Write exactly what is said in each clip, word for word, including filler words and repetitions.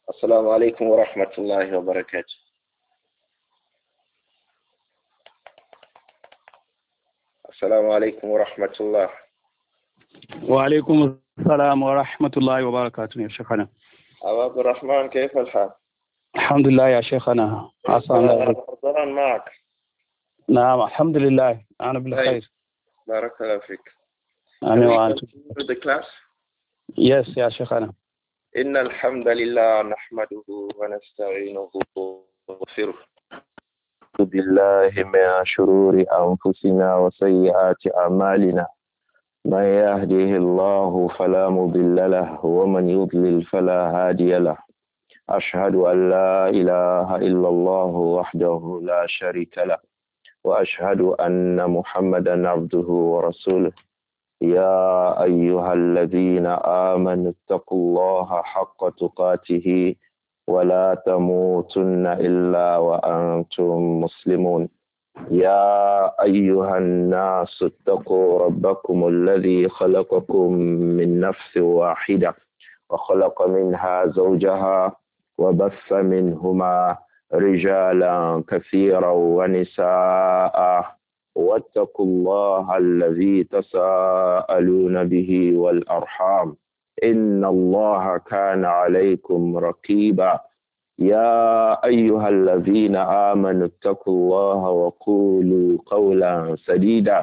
السلام عليكم ورحمة الله وبركاته. السلام عليكم ورحمة الله. وعليكم السلام ورحمة الله وبركاته يا شيخنا. أبو عبد الرحمن كيف الحال؟ الحمد لله يا شيخنا. رمضان معك. نعم الحمد لله أنا بالخير. بارك الله فيك. أنا وأنت. the class? Yes يا شيخنا. إن الحمد لله نحمده ونستعينه ونستغفره بالله من شرور أنفسنا وسيئات أعمالنا من يهده الله فلا مضل له ومن يضلل فلا هادي له أشهد أن لا إله إلا الله وحده لا شريك له وأشهد أن محمدا عبده ورسوله يا أيها الذين آمنوا اتقوا الله حق تقاته ولا تموتن إلا وأنتم مسلمون يا أيها الناس اتقوا ربكم الذي خلقكم من نفس واحدة وخلق منها زوجها وبث منهما رجالا كثيرا ونساء واتقوا الله الذي تساءلون به والأرحام إن الله كان عليكم رقيبا يا أيها الذين آمنوا اتقوا الله وقولوا قولا سديدا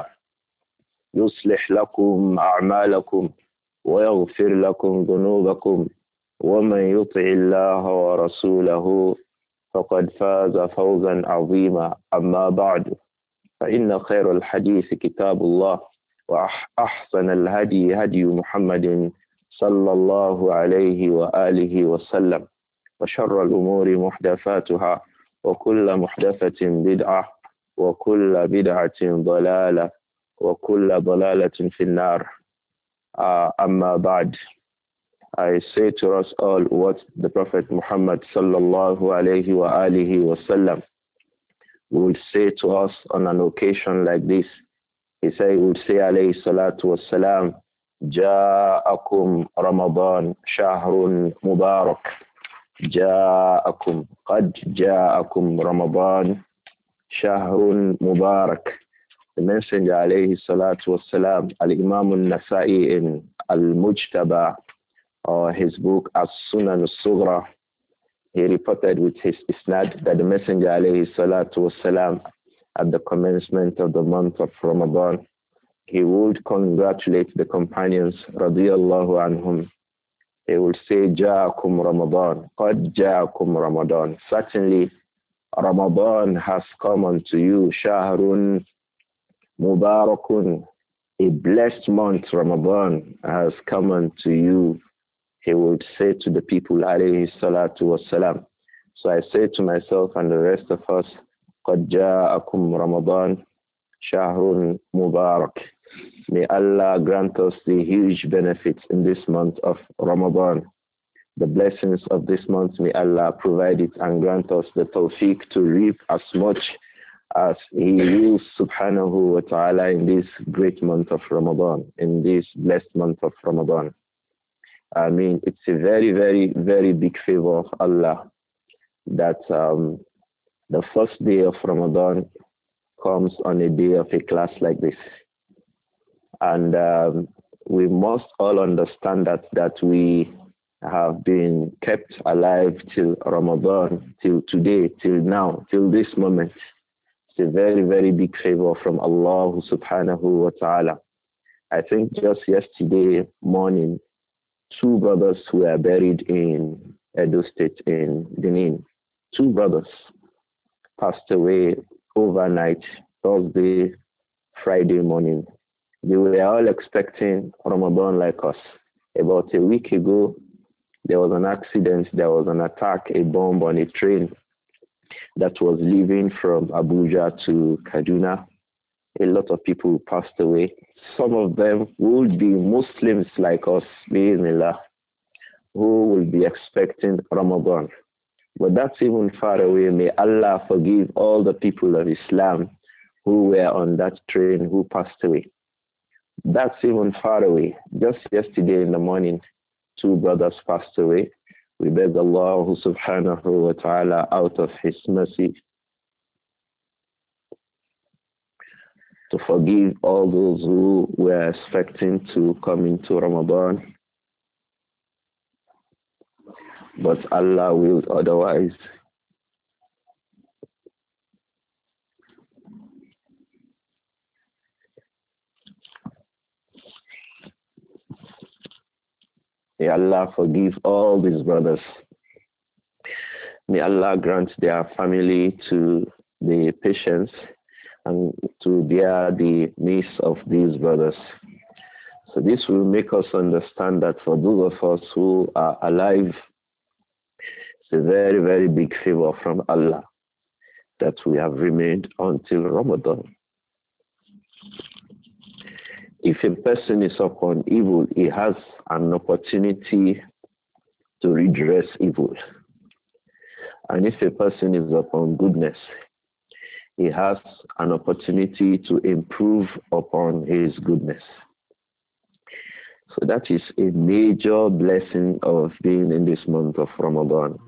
يصلح لكم أعمالكم ويغفر لكم ذنوبكم ومن يطع الله ورسوله فقد فاز فوزا عظيما أما بعد فإن خير الحديث كتاب الله وأحسن الهدي هدي محمد صلى الله عليه وآله وسلم وشر الأمور محدثاتها وكل محدثة بدعة وكل بدعة ضلالة وكل ضلالة في النار. uh, أما بعد, I say to us all what the Prophet Muhammad sallallahu alayhi wa alihi wasallam would say to us on an occasion like this. He say, he would say alayhi salatu wassalam, Ja'akum Ramadan shahrun mubarak. Ja'akum, qad ja'akum Ramadan shahrun mubarak. The Messenger alayhi salatu wassalam, al-Imam al-Nasa'i in al-Mujtaba, or his book As-Sunan al-Sughra, he reported with his isnad that the Messenger alayhi salatu wasalam at the commencement of the month of Ramadan, he would congratulate the companions radiyallahu anhum. He would say, Ja'akum Ramadan, qad ja'akum Ramadan. Certainly, Ramadan has come unto you, shahrun mubarakun. A blessed month, Ramadan, has come unto you. He would say to the people, alayhi salatu wassalam. So I say to myself and the rest of us, قَدْ جَاءَكُمْ رَمَضَانَ شَهْرٌ مُبَارَكٌ. May Allah grant us the huge benefits in this month of Ramadan. The blessings of this month, may Allah provide it and grant us the tawfiq to reap as much as He wills subhanahu wa ta'ala in this great month of Ramadan, in this blessed month of Ramadan. I mean, it's a very, very, very big favor of Allah that um, the first day of Ramadan comes on a day of a class like this. And um, we must all understand that, that we have been kept alive till Ramadan, till today, till now, till this moment. It's a very, very big favor from Allah subhanahu wa ta'ala. I think just yesterday morning, two brothers who were buried in Edo State in Benin. Two brothers passed away overnight, Thursday, Friday morning. They were all expecting Ramadan like us. About a week ago, there was an accident, there was an attack, a bomb on a train that was leaving from Abuja to Kaduna. A lot of people passed away. Some of them would be Muslims like us, bismillah, who will be expecting Ramadan. But that's even far away. May Allah forgive all the people of Islam who were on that train who passed away. That's even far away. Just yesterday in the morning, two brothers passed away. We beg Allah subhanahu wa ta'ala out of His mercy to forgive all those who were expecting to come into Ramadan, but Allah willed otherwise. May Allah forgive all these brothers. May Allah grant their family to the patience and to bear the needs of these brothers. So this will make us understand that for those of us who are alive, it's a very, very big favor from Allah that we have remained until Ramadan. If a person is upon evil, he has an opportunity to redress evil. And if a person is upon goodness, he has an opportunity to improve upon his goodness. So that is a major blessing of being in this month of Ramadan.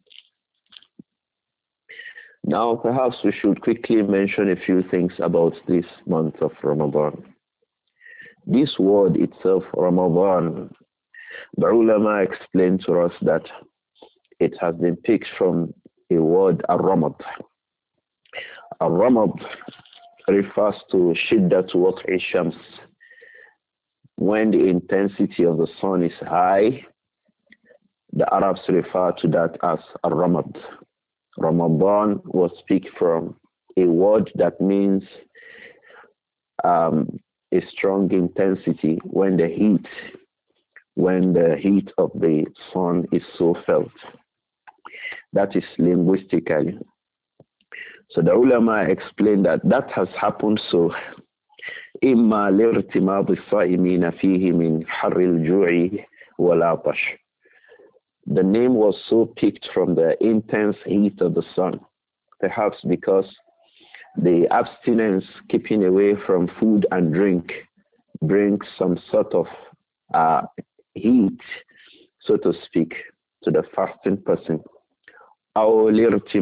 Now perhaps we should quickly mention a few things about this month of Ramadan. This word itself, Ramadan, the ulama explained to us that it has been picked from a word, ar-ramad. Ar-ramad refers to shiddatu wat'i shams. When the intensity of the sun is high, the Arabs refer to that as ar-ramad. Ramadan was picked from a word that means um, a strong intensity when the heat, when the heat of the sun is so felt. That is linguistically. So the ulama explained that that has happened so إما لارتماض الصائمين فيه من حر الجوع والعطش. The name was so picked from the intense heat of the sun, perhaps because the abstinence, keeping away from food and drink, brings some sort of uh, heat, so to speak, to the fasting person. Or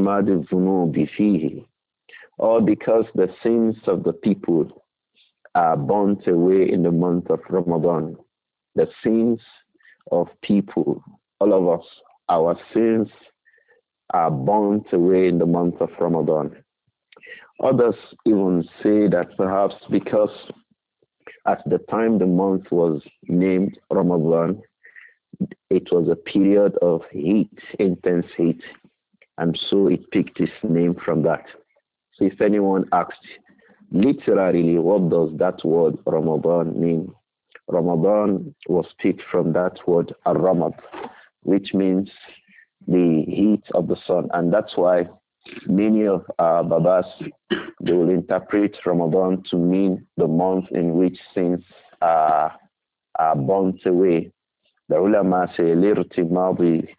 because the sins of the people are burnt away in the month of Ramadan. The sins of people, all of us, our sins are burnt away in the month of Ramadan. Others even say that perhaps because at the time the month was named Ramadan, it was a period of heat, intense heat, and so it picked its name from that. So if anyone asked, literally, what does that word Ramadan mean? Ramadan was picked from that word Ar-Ramad, which means the heat of the sun. And that's why many of our Babas, they will interpret Ramadan to mean the month in which sins are, are burnt away. The ulama say, لِرْتِمَاضِ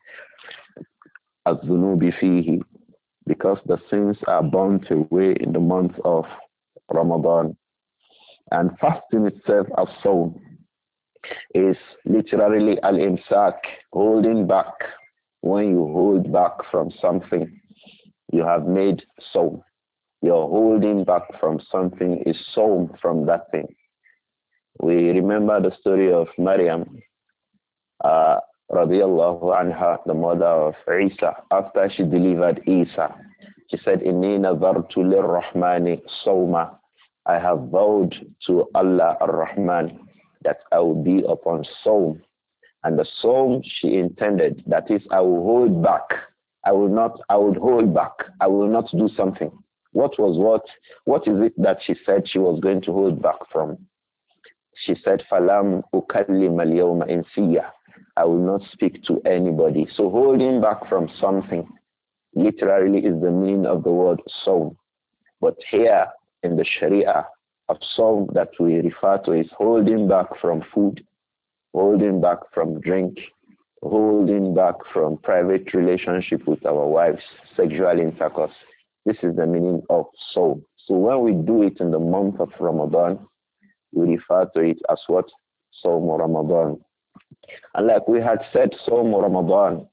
الذُّنُوبِ فِيهِ, because the sins are burnt away in the month of Ramadan. And fasting itself, as-sawm, is literally al-imsak, holding back. When you hold back from something, you have made sawm. You're holding back from something is sawm from that thing. We remember the story of Maryam, uh, radiyallahu anha, the mother of Isa, after she delivered Isa. She said, Inni nazartu lirrahmani sawma. I have vowed to Allah ar-Rahman that I will be upon sawm. And the sawm she intended, that is, I will hold back. I will not, I would hold back. I will not do something. What was what? What is it that she said she was going to hold back from? She said, Falam ukallim al-yawma insiya. I will not speak to anybody. So holding back from something literally is the meaning of the word sawm. But here in the Sharia, a sawm that we refer to is holding back from food, holding back from drink, holding back from private relationship with our wives, sexual intercourse. This is the meaning of sawm. So when we do it in the month of Ramadan, we refer to it as what? Sawm Ramadan. And like we had said, Sawm Ramadan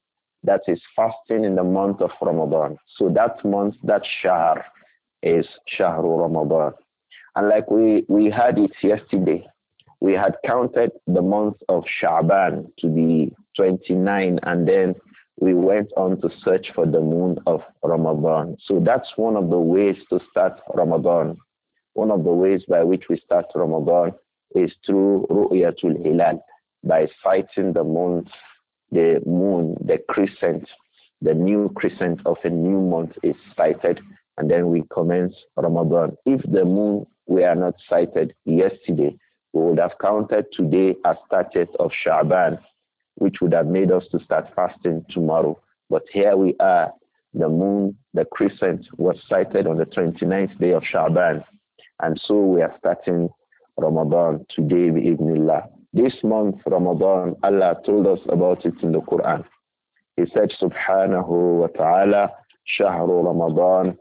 that is fasting in the month of Ramadan. So that month, that shahr is Shahru Ramadan. And like we, we had it yesterday, we had counted the month of Sha'ban to be twenty-nine, and then we went on to search for the moon of Ramadan. So that's one of the ways to start Ramadan. One of the ways by which we start Ramadan is through Ru'yatul Hilal, by sighting the moon, the moon, the crescent, the new crescent of a new month is sighted, and then we commence Ramadan. If the moon were not sighted yesterday, we would have counted today as thirtieth of Sha'ban, which would have made us to start fasting tomorrow. But here we are, the moon, the crescent was sighted on the twenty-ninth day of Sha'ban. And so we are starting Ramadan today, bi'idhnillah. This month, Ramadan, Allah told us about it in the Quran. He said, Subhanahu wa ta'ala, Shahru Ramadan,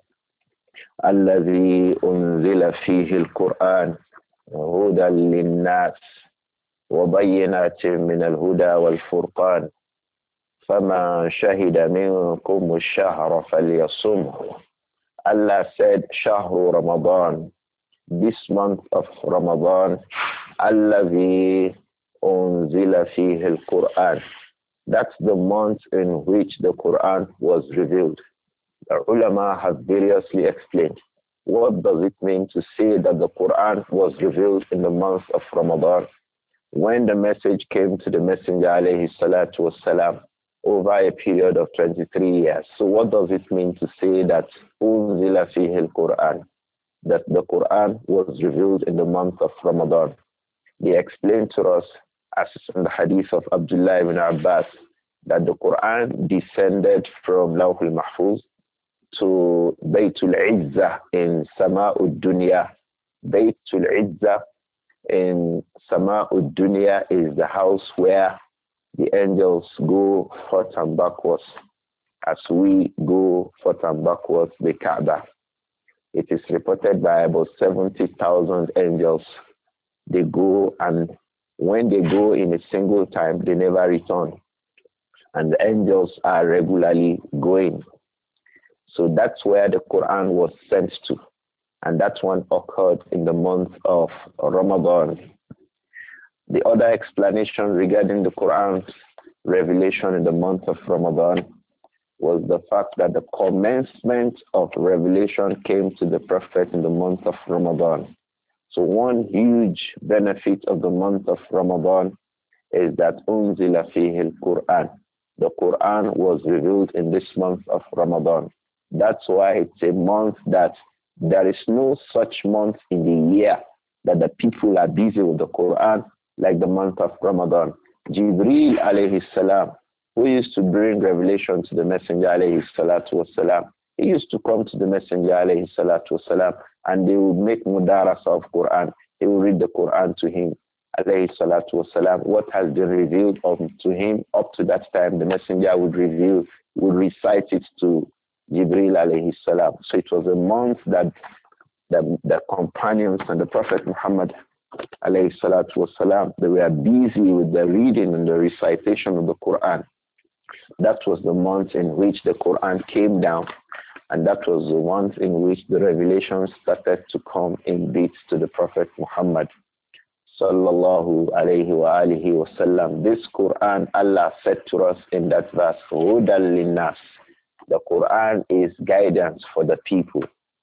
alladhi unzila fihi al-Quran, hudan lin-nas, وبينات من الهدى والفرقان فما شهد منكم الشهر فليصمه. Allah said, Shahru Ramadan, this month of Ramadan, الذي أنزل فيه القرآن. That's the month in which the Quran was revealed. The ulama have variously explained. What does it mean to say that the Quran was revealed in the month of Ramadan? When the message came to the Messenger alayhi salatu wasalam over a period of twenty-three years. So what does it mean to say that unzila fihi al-Quran, that the Quran was revealed in the month of Ramadan? They explained to us, as in the hadith of Abdullah ibn Abbas, that the Quran descended from Lawhul Mahfuz to Baytul Izzah in Sama'ud Dunya. Baytul Izzah in Sama'ud Dunya is the house where the angels go forth and backwards as we go forth and backwards the Kaaba. It is reported by about seventy thousand angels. They go, and when they go in a single time, they never return. And the angels are regularly going. So that's where the Quran was sent to. And that one occurred in the month of Ramadan. The other explanation regarding the Quran's revelation in the month of Ramadan was the fact that the commencement of revelation came to the Prophet in the month of Ramadan. So one huge benefit of the month of Ramadan is that unzila fihi al-Quran. The Quran was revealed in this month of Ramadan. That's why it's a month that there is no such month in the year that the people are busy with the Quran like the month of Ramadan. Jibreel alayhi salam, who used to bring revelation to the Messenger alayhi salatu wasalam, he used to come to the Messenger alayhi salatu wasalam, and they would make mudarasa of Quran. He would read the Quran to him alayhi salatu wasalam. What has been revealed of, to him up to that time, the Messenger would reveal, would recite it to Jibreel alayhi salam. So it was a month that the, the companions and the Prophet Muhammad alayhi salatu wasalam, they were busy with the reading and the recitation of the Quran. That was the month in which the Quran came down, and that was the month in which the revelation started to come in bits to the Prophet Muhammad sallallahu alayhi wa alihi wasallam. This Quran, Allah said to us in that verse, Hudan linnas. The Quran is guidance for the people.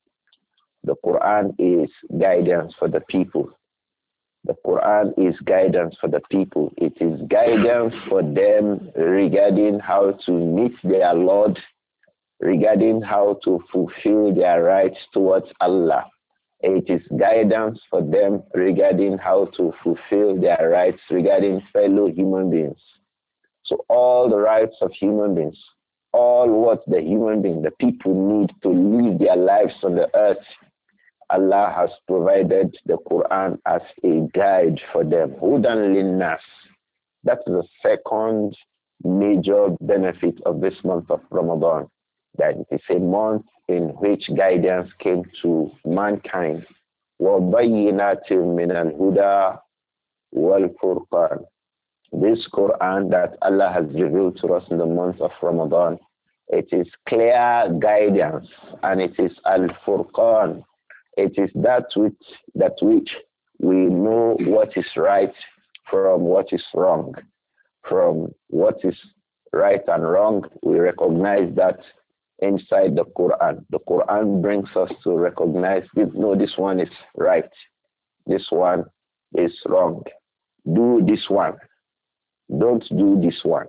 The Quran is guidance for the people. The Quran is guidance for the people. It is guidance for them regarding how to meet their Lord, regarding how to fulfill their rights towards Allah. It is guidance for them regarding how to fulfill their rights regarding fellow human beings. So all the rights of human beings, all what the human being, the people need to live their lives on the earth, Allah has provided the Quran as a guide for them. Hudan linnas. That's the second major benefit of this month of Ramadan. That it is a month in which guidance came to mankind. وَبَيِّنَاتٍ مِّنَ الْهُدَى وَالْفُرْقَانِ. This Quran that Allah has revealed to us in the month of Ramadan, it is clear guidance, and it is Al-Furqan. It is that which, that which we know what is right from what is wrong. From what is right and wrong, we recognize that inside the Quran. The Quran brings us to recognize, no, this one is right. This one is wrong. Do this one. Don't do this one.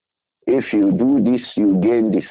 If you do this, you gain this.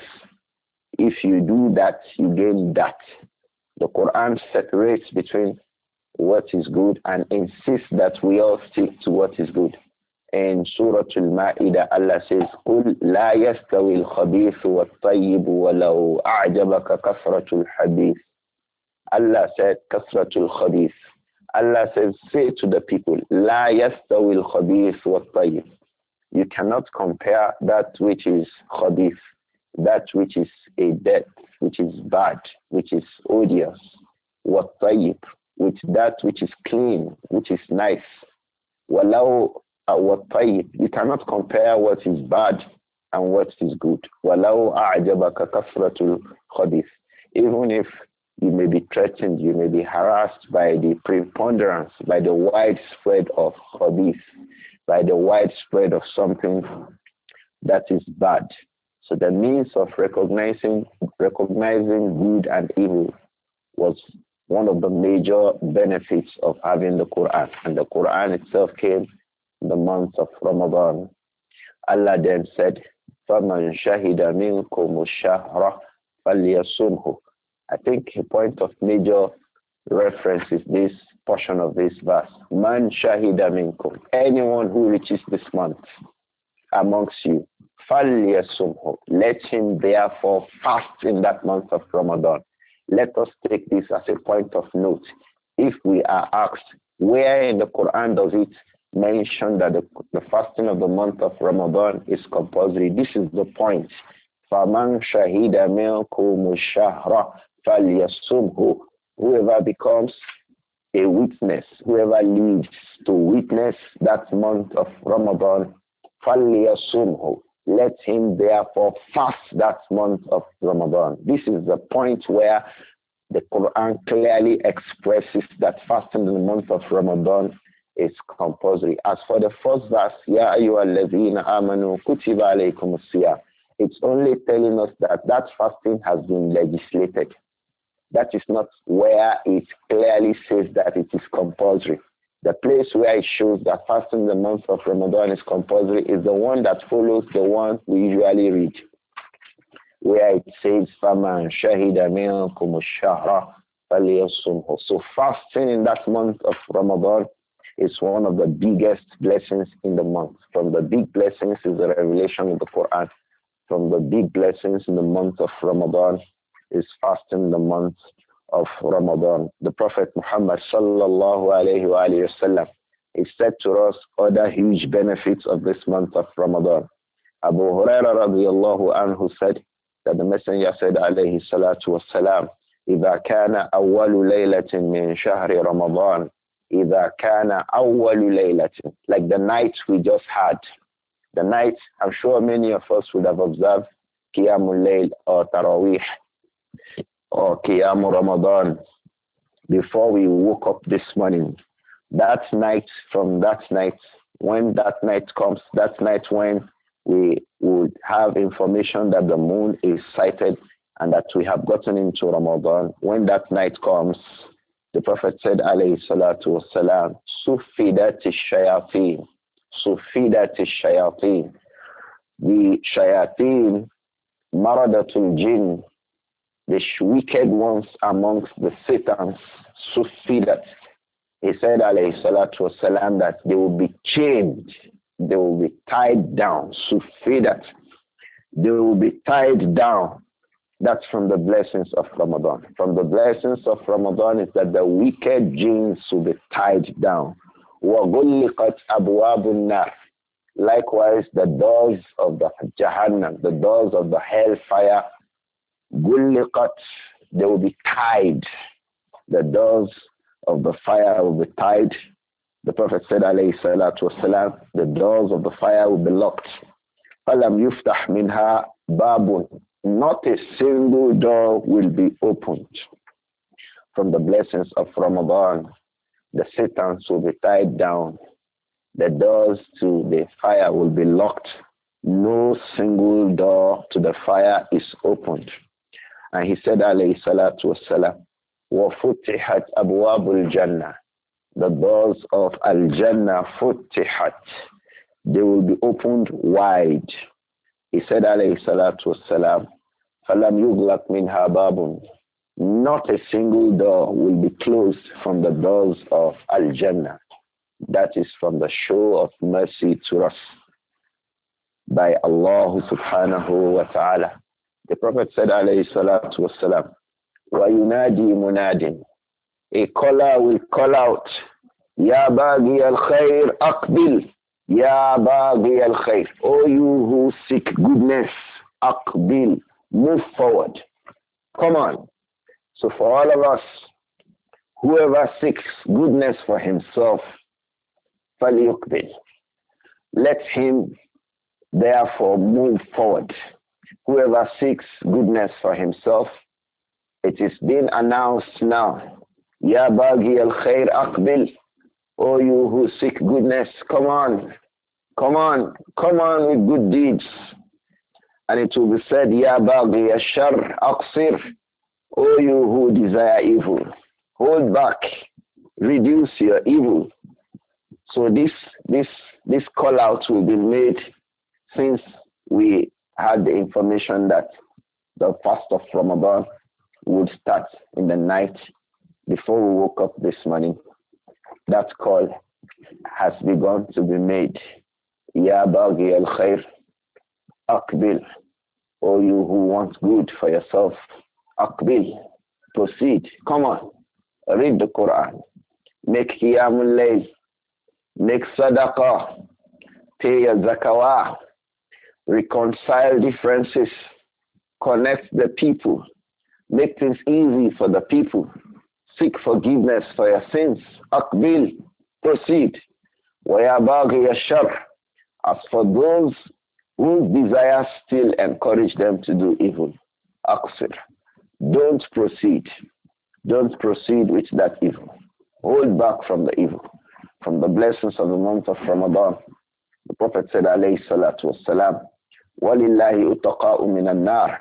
If you do that, you gain that. The Quran separates between what is good and insists that we all stick to what is good. In Surah Al-Ma'idah, Allah says, قُلْ لَا يَسْتَوِي الْخَبِيثُ وَالطَّيِّبُ وَلَوْ أَعْجَبَكَ كَثْرَةُ الْحَدِيثِ. Allah said, كَثْرَةُ الْخَبِيثِ. Allah says, say to the people, لَا يَسْتَوِي الْخَبِيثُ وَالطَّيِّبُ. You cannot compare that which is khabith, that which is a death, which is bad, which is odious, وَالطَّيِّبُ, with that which is clean, which is nice. وَلَوْ وَالطَّيِّبُ. You cannot compare what is bad and what is good. وَلَوْ أَعْجَبَكَ كَثْرَةُ الْخَبِيثِ. Even if you may be threatened, you may be harassed by the preponderance, by the widespread of khabith, by the widespread of something that is bad. So the means of recognizing recognizing good and evil was one of the major benefits of having the Quran. And the Quran itself came in the month of Ramadan. Allah then said, فَمَنْ شَهِدَ مِنْكُمُ الشَّهْرَ فَلْيَصُمْهُ. I think a point of major reference is this portion of this verse. Man shahida minkum. Anyone who reaches this month amongst you, falyasumhu. Let him therefore fast in that month of Ramadan. Let us take this as a point of note. If we are asked, where in the Quran does it mention that the, the fasting of the month of Ramadan is compulsory? This is the point. فَمَنْ شَهِدَ مِنْكُمُ الشَّهْرَ فَلْيَصُمْهُ. Whoever becomes a witness, whoever leads to witness that month of Ramadan, فَلْيَصُمْهُ. Let him therefore fast that month of Ramadan. This is the point where the Quran clearly expresses that fasting in the month of Ramadan is compulsory. As for the first verse, يَا أَيُّهَا الَّذِينَ آمَنُوا كُتِبَ عَلَيْكُمُ الصِّيَامُ. It's only telling us that that fasting has been legislated. That is not where it clearly says that it is compulsory. The place where it shows that fasting in the month of Ramadan is compulsory is the one that follows the one we usually read, where it says, فَمَنْ شَهِدَ مِنْكُمُ الشَّهْرَ فَلْيَصُمْهُ. So fasting in that month of Ramadan is one of the biggest blessings in the month. From the big blessings is the revelation of the Quran. From the big blessings in the month of Ramadan is fasting the month of Ramadan. The Prophet Muhammad sallallahu alayhi wa alayhi wa sallam, he said to us other huge benefits of this month of Ramadan. Abu Huraira radiallahu anhu said that the Messenger said alayhi salatu wa salam, إِذَا كَانَ أَوَّلُ لَيْلَةٍ مِنْ شَهْرِ رَمَضَانِ إِذَا كَانَ أَوَّلُ لَيْلَةٍ. Like the night we just had. The night, I'm sure many of us would have observed Qiyamul Layl or Taraweeh or Qiyamul Ramadan before we woke up this morning. That night, from that night, when that night comes, that night when we would have information that the moon is sighted and that we have gotten into Ramadan, when that night comes, the Prophet said, alayhi salatu wassalam, Sufidati shayateen. Sufidati shayateen. The shayateen, maradatul jinn, the wicked ones amongst the Satans, Sufidat. He said, alayhi salatu wasalam, that they will be chained, they will be tied down, Sufidat. They will be tied down. That's from the blessings of Ramadan. From the blessings of Ramadan is that the wicked jinns will be tied down. وَغُلِّقَتْ أَبْوَابُ النَّارِ. Likewise, the doors of the Jahannam, the doors of the hellfire, Gulliqat, they will be tied. The doors of the fire will be tied. The Prophet said, alayhi salatu wasalam, the doors of the fire will be locked. فَلَمْ يُفْتَحْ مِنْهَا بَابٌ. Not a single door will be opened. From the blessings of Ramadan, the Satans will be tied down. The doors to the fire will be locked. No single door to the fire is opened. And he said, alayhi salatu wasalam, وَفُتِحَتْ أَبْوَابُ الْجَنَّةِ. The doors of Al-Jannah futihat. They will be opened wide. He said, alayhi salatu wassalam, فَلَمْ يُغْلَقْ مِنْهَا بَابٌ. Not a single door will be closed from the doors of Al-Jannah. That is from the show of mercy to us by Allah subhanahu wa ta'ala. The Prophet said, alayhi salatu wassalam, وَيُنَادِي مُنَادٍ. A caller will call out, Ya baghi al-khair aqbil. Ya baghi al-khair. O you who seek goodness, aqbil. Move forward. Come on. So for all of us, whoever seeks goodness for himself, falyuqbil. Let him therefore move forward. Whoever seeks goodness for himself, it is being announced now. Ya baghi al-khair aqbil. O you who seek goodness, come on. Come on. Come on with good deeds. And it will be said, Ya baghi al-shar aqsir. O you who desire evil, hold back. Reduce your evil. So this this this call out will be made since we had the information that the fast of Ramadan would start in the night before we woke up this morning. That call has begun to be made. Ya baghi al-khair aqbil. O you who want good for yourself, aqbil. Proceed. Come on. Read the Quran. Make qiyamul layl. Make sadaqah. Pay your zakawah. Reconcile differences. Connect the people. Make things easy for the people. Seek forgiveness for your sins. Aqbil. Proceed. Wa ya baghi ash-shar. As for those whose desires still encourage them to do evil, aqsir. Don't proceed. Don't proceed with that evil. Hold back from the evil. From the blessings of the month of Ramadan, the Prophet said, alayhi salatu wassalam, وَلِلَّهِ أُتَقَاءُ مِنَ النَّارِ.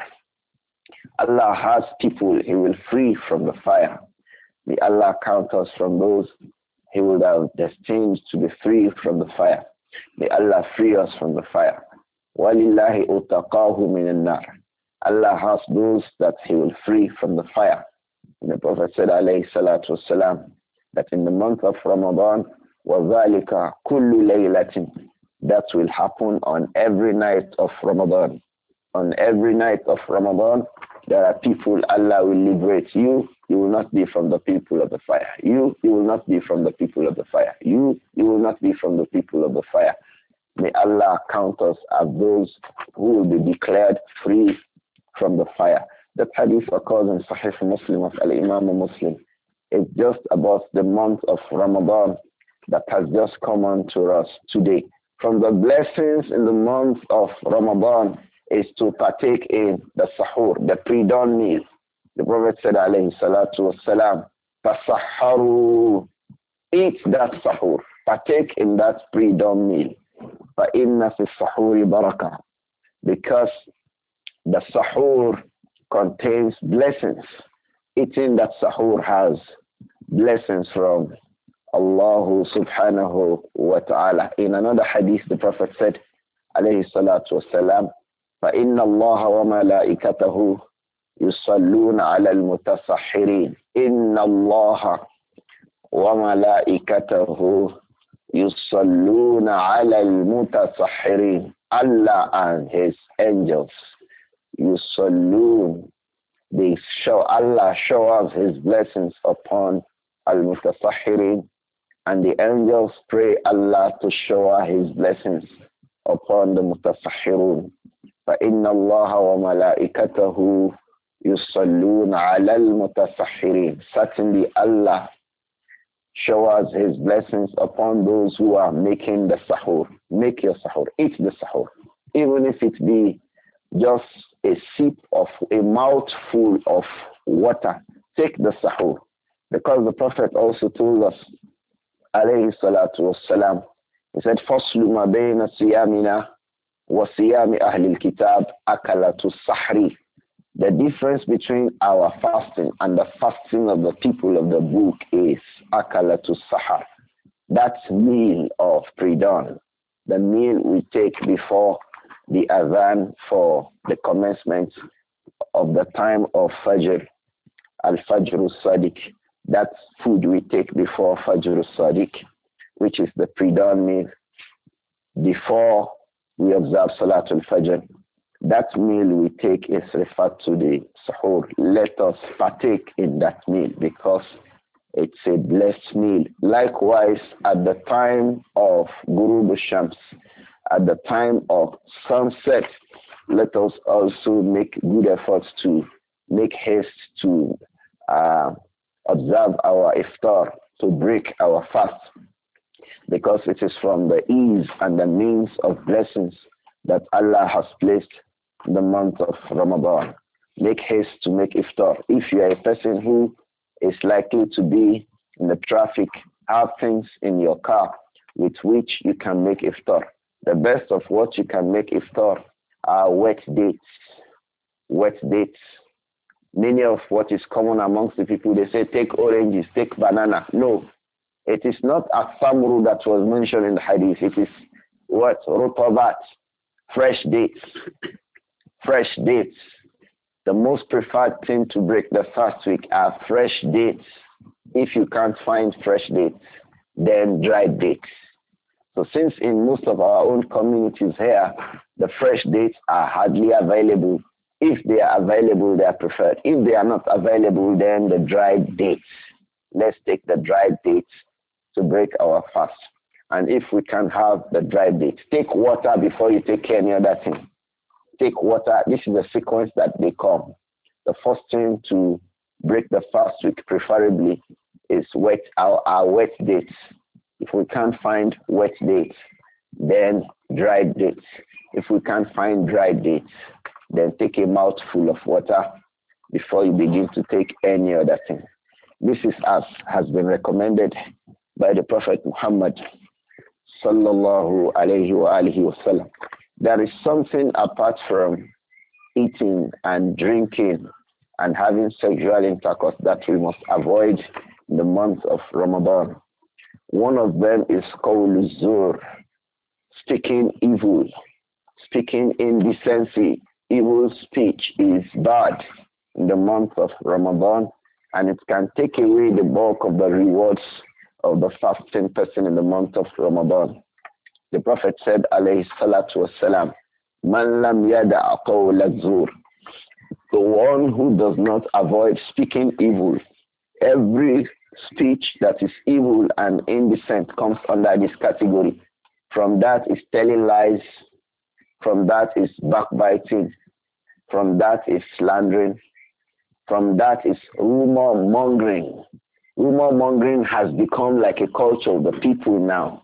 Allah has people He will free from the fire. May Allah count us from those He would have destined to be free from the fire. May Allah free us from the fire. وَلِلَّهِ أُتَقَاهُ مِنَ النَّارِ. Allah has those that He will free from the fire. And the Prophet said, alayhi salatu wassalam, that in the month of Ramadan, وَذَلِكَ كُلُّ لَيْلَةٍ. That will happen on every night of Ramadan. On every night of Ramadan, there are people Allah will liberate. You, you will not be from the people of the fire. You, you will not be from the people of the fire. You, you will not be from the people of the fire. May Allah count us as those who will be declared free from the fire. That hadith occurs in Sahih Muslim of Al-Imam Muslim. It's just about the month of Ramadan that has just come on to us today. From the blessings in the month of Ramadan is to partake in the sahur, the pre-dawn meal. The Prophet said, alayhi salatu wassalam, fasahharu. Eat that sahur. Partake in that pre-dawn meal. فَإِنَّ فِي السَّحُورِ بَرَكَةً. Because the sahur contains blessings. Eating that sahur has blessings from Allah subhanahu wa ta'ala. In another hadith, the Prophet said, alayhi salatu wassalam, فَإِنَّ اللَّهَ وَمَلَائِكَتَهُ يُصَلُّونَ عَلَى الْمُتَصَحِّرِينَ إِنَّ اللَّهَ وَمَلَائِكَتَهُ يُصَلُّونَ عَلَى الْمُتَصَحِّرِينَ. Allah and His angels, يُصَلُّونَ. They show, Allah showers His blessings upon al-mutasahhirin, and the angels pray Allah to shower His blessings upon the mutasahhirun. فَإِنَّ اللَّهَ وَمَلَائِكَتَهُ يُصَلُّونَ عَلَى الْمُتَصَحِّرِينَ. Certainly Allah showers his blessings upon those who are making the sahur. Make your sahur. Eat the sahur. Even if it be just a sip of, a mouthful of water, take the sahur. Because the Prophet also told us, alayhi salatu wassalam, he said, فَصْلُ مَا بَيْنَ صِيَامِنَا وَصِيَامِ أَهْلِ الْكِتَابِ أَكَلَةُ السَّحْرِ. The difference between our fasting and the fasting of the people of the book is akalatu sahar. That meal of pre-dawn, the meal we take before the adhan for the commencement of the time of Fajr, al-Fajr al-Sadiq. That food we take before Fajr al-Sadiq, which is the pre-dawn meal before we observe Salatul Fajr. That meal we take is referred to the sahur. Let us partake in that meal because it's a blessed meal. Likewise, at the time of Ghurub Shams, at the time of sunset, let us also make good efforts to make haste to uh, observe our iftar, to break our fast, because it is from the ease and the means of blessings that Allah has placed the month of Ramadan. Make haste to make iftar. If you are a person who is likely to be in the traffic, have things in your car with which you can make iftar. The best of what you can make iftar are wet dates. Wet dates. Many of what is common amongst the people, they say take oranges, take banana. No, it is not as-samru that was mentioned in the hadith. It is what? Rutabat, fresh dates. Fresh dates. The most preferred thing to break the fast week are fresh dates. If you can't find fresh dates, then dried dates. So since in most of our own communities here, the fresh dates are hardly available. If they are available, they are preferred. If they are not available, then the dried dates. Let's take the dried dates to break our fast. And if we can have the dried dates, take water before you take any other thing. Take water. This is the sequence that they come. The first thing to break the fast week, preferably, is wet our, our wet dates. If we can't find wet dates, then dried dates. If we can't find dried dates, then take a mouthful of water before you begin to take any other thing. This is as has been recommended by the Prophet Muhammad sallallahu alayhi wa alihi wa sallam. There is something apart from eating and drinking and having sexual intercourse that we must avoid in the month of Ramadan. One of them is qawl zur, speaking evil, speaking indecency. Evil speech is bad in the month of Ramadan, and it can take away the bulk of the rewards of the fasting person in the month of Ramadan. The Prophet said, alayhi salatu wassalam, man lam yada' qawl az-zur, the one who does not avoid speaking evil. Every speech that is evil and indecent comes under this category. From that is telling lies. From that is backbiting. From that is slandering. From that is rumor mongering. Rumor mongering has become like a culture of the people now.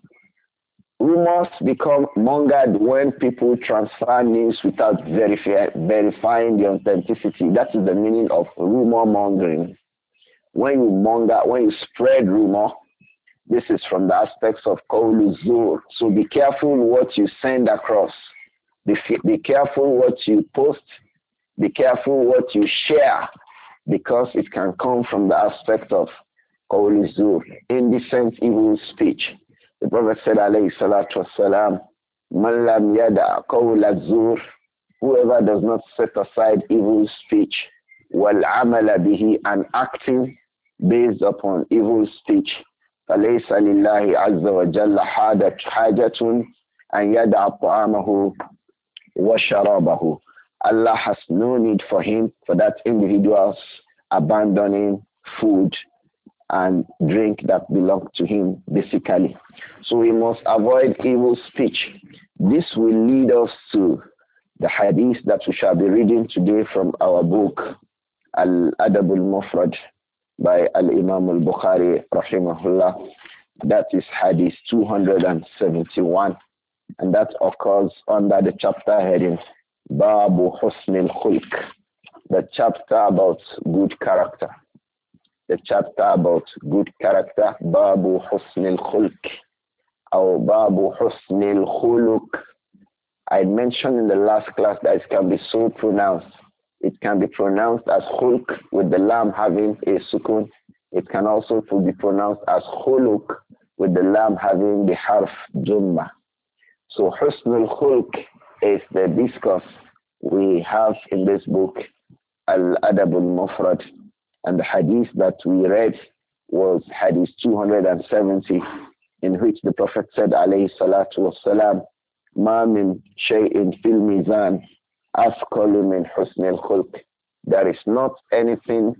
Rumors become mongered when people transfer news without verify, verifying the authenticity. That is the meaning of rumor mongering. When you monger, when you spread rumor, this is from the aspects of qawl zur. So be careful what you send across. Be, be careful what you post. Be careful what you share, because it can come from the aspect of qawl zur, indecent evil speech. The Prophet said, alayhi salatu wassalam, man lam yada' qawl az-zur, whoever does not set aside evil speech, wal amala bihi, and acting based upon evil speech, فَلَيْسَ لِلَّهِ عَزَّ وَجَلَّ حَاجَةٌ أَنْ يَدَعَ طَعَامَهُ وَشَرَابَهُ. Allah has no need for him, for that individual's abandoning food and drink that belong to him, basically. So we must avoid evil speech. This will lead us to the hadith that we shall be reading today from our book, Al-Adab al-Mufrad, by Al-Imam al-Bukhari rahimahullah. That is hadith two hundred seventy-one, and that occurs under the chapter heading Babu Husn al-Khulq, the chapter about good character. The chapter about good character, Babu Husn al-Khulq, or Babu Husn al-Khuluq. I mentioned in the last class that it can be so pronounced. It can be pronounced as khulq with the lam having a sukun. It can also be pronounced as khuluq with the lam having the harf jumma. So husnul khulq is the discourse we have in this book, Al-Adab al-Mufrad. And the hadith that we read was hadith two hundred seventy, in which the Prophet said, alayhi salatu wassalam, ma min shay'in fil mizan asqalu min husn al-khulq. There is not anything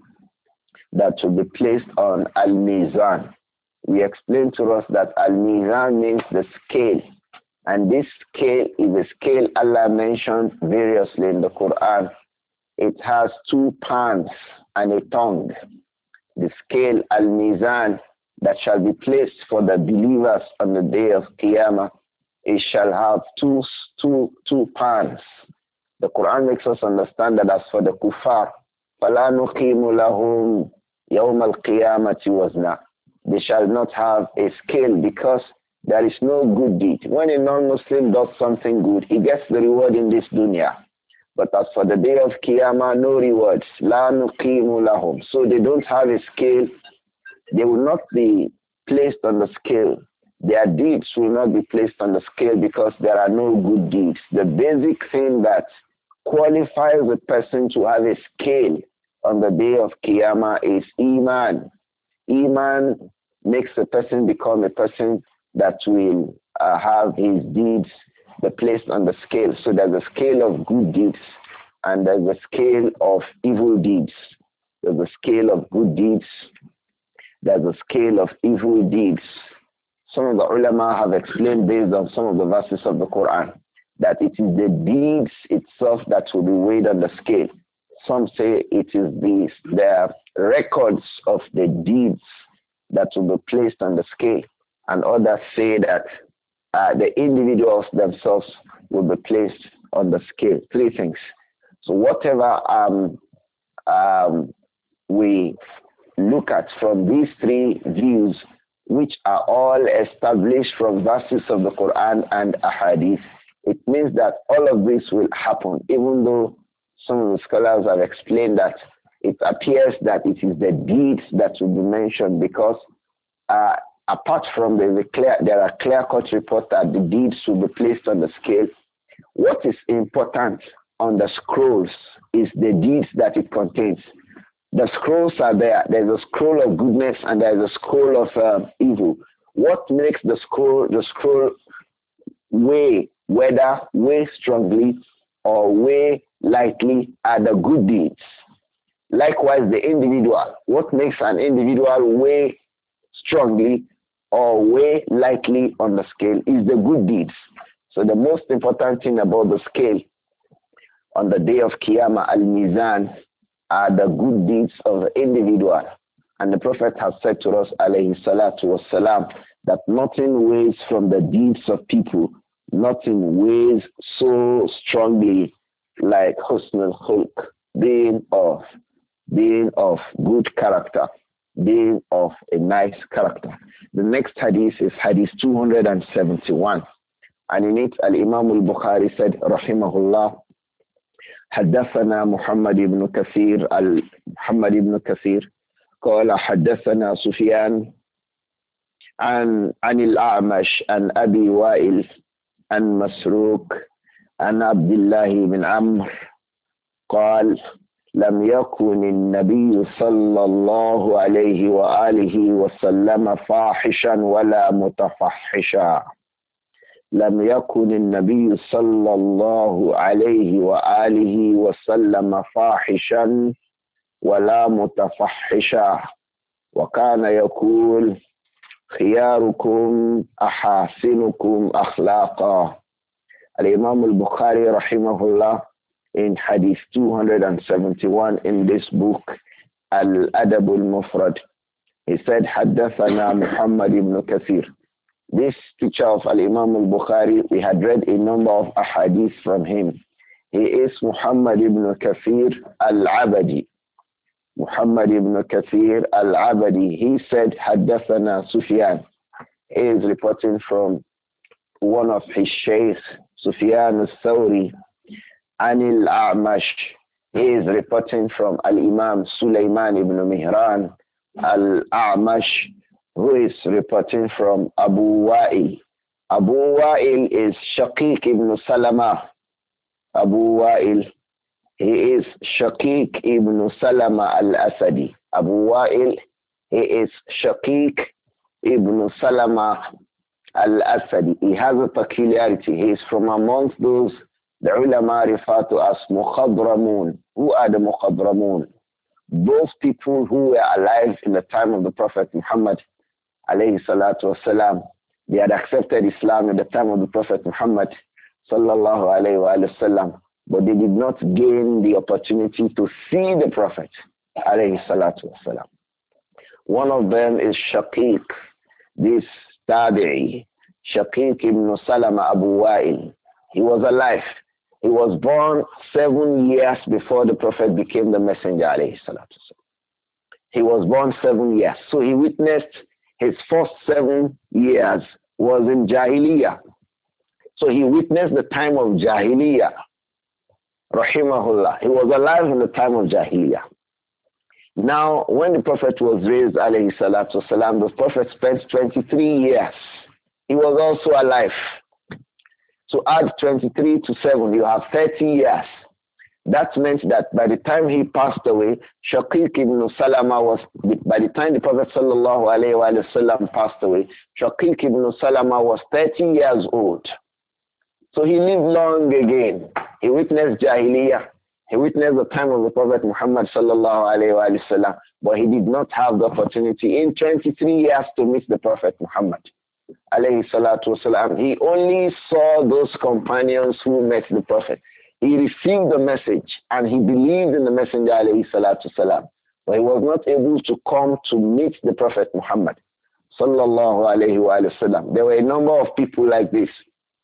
that should be placed on al-mizan. We explained to us that al-mizan means the scale. And this scale is a scale Allah mentioned variously in the Quran. It has two palms and a tongue. The scale al-mizan that shall be placed for the believers on the day of Qiyamah, it shall have two, two, two palms. The Quran makes us understand that as for the kuffar, فَلَا نُقِيمُ لَهُمْ يَوْمَ الْقِيَامَةِ وَزْنًا. They shall not have a scale because there is no good deed. When a non-Muslim does something good, he gets the reward in this dunya. But as for the day of Qiyamah, no rewards. لَا نُقِيمُ لَهُمْ. So they don't have a scale. They will not be placed on the scale. Their deeds will not be placed on the scale because there are no good deeds. The basic thing that qualifies a person to have a scale on the day of Qiyamah is Iman. Iman makes a person become a person that will uh, have his deeds be placed on the scale. So there's a scale of good deeds and there's a scale of evil deeds. There's a scale of good deeds. There's a scale of evil deeds. Some of the ulama have explained based on some of the verses of the Quran that it is the deeds itself that will be weighed on the scale. Some say it is the, the records of the deeds that will be placed on the scale. And others say that uh, the individuals themselves will be placed on the scale. Three things. So whatever um, um, we look at from these three views, which are all established from verses of the Quran and Ahadith, it means that all of this will happen, even though some of the scholars have explained that it appears that it is the deeds that will be mentioned because uh, apart from the, the clear, there are clear-cut reports that the deeds will be placed on the scale. What is important on the scrolls is the deeds that it contains. The scrolls are there. There's a scroll of goodness and there's a scroll of uh, evil. What makes the scroll, the scroll weigh, whether weigh strongly or weigh lightly are the good deeds. Likewise, the individual. What makes an individual weigh strongly or weigh lightly on the scale is the good deeds. So the most important thing about the scale on the day of Qiyamah, al-Mizan, are the good deeds of the individual. And the Prophet has said to us, alayhi salatu wassalam, that nothing weighs from the deeds of people, nothing weighs so strongly like husn al-khulq, being of, being of good character, being of a nice character. The next hadith is hadith two hundred seventy-one. And in it, Al-Imam al-Bukhari said, rahimahullah, حدثنا محمد بن كثير محمد بن كثير قال حدثنا سفيان عن عن الأعمش عن أبي وائل عن مسروق عن عبد الله بن عمرو قال لم يكن النبي صلى الله عليه وآله وسلم فاحشا ولا متفحشا لم يكن النبي صلى الله عليه وآله وسلم فاحشا ولا متفحشا وكان يقول خياركم أحاسنكم أخلاقا. Al-Imam al-Bukhari rahimahullah in hadith two hundred seventy-one in this book Al-Adab al-Mufrad. He said, Haddathana Muhammad ibn Kathir. This teacher of Al-Imam al-Bukhari, we had read a number of ahadith from him. He is Muhammad ibn Kathir al-Abadi. Muhammad ibn Kathir al-Abadi. He said, Haddathana Sufyan. He is reporting from one of his shaykhs, Sufyan al-Thawri. Anil A'mash. He is reporting from Al-Imam Sulaiman ibn Mihran Al-A'mash, who is reporting from Abu Wa'il. Abu Wa'il is Shaqiq ibn Salama. Abu Wa'il, he is Shaqiq ibn Salama al-Asadi. Abu Wa'il, he is Shaqiq ibn Salama al-Asadi. He has a peculiarity. He is from amongst those the ulama refer to as Mukhadramun. Who are the Mukhadramun? Those people who were alive in the time of the Prophet Muhammad alayhi salatu wasalam. They had accepted Islam in the time of the Prophet Muhammad sallallahu alayhi wa sallam, but they did not gain the opportunity to see the Prophet alayhi salatu wasalam. One of them is Shaqiq, this Tabi'i, Shaqiq ibn Salama Abu Wa'il. He was alive. He was born seven years before the Prophet became the messenger alayhi salatu wasalam. He was born seven years. So he witnessed his first seven years was in Jahiliyyah. So he witnessed the time of Jahiliyyah. Rahimahullah. He was alive in the time of Jahiliyyah. Now, when the Prophet was raised, alayhi salatu wasalam, the Prophet spent twenty-three years. He was also alive. So add twenty-three to seven, you have thirty years. That meant that by the time he passed away, Shaqiq ibn Salama was, by the time the Prophet sallallahu alayhi wa sallam passed away, Shaqiq ibn Salama was thirty years old. So he lived long again. He witnessed Jahiliyyah. He witnessed the time of the Prophet Muhammad sallallahu alayhi wa sallam, but he did not have the opportunity in twenty-three years to meet the Prophet Muhammad alayhi salatu wasalam. He only saw those companions who met the Prophet. He received the message and he believed in the Messenger alayhi salatu wasalam, but he was not able to come to meet the Prophet Muhammad sallallahu alayhi wa sallam. There were a number of people like this.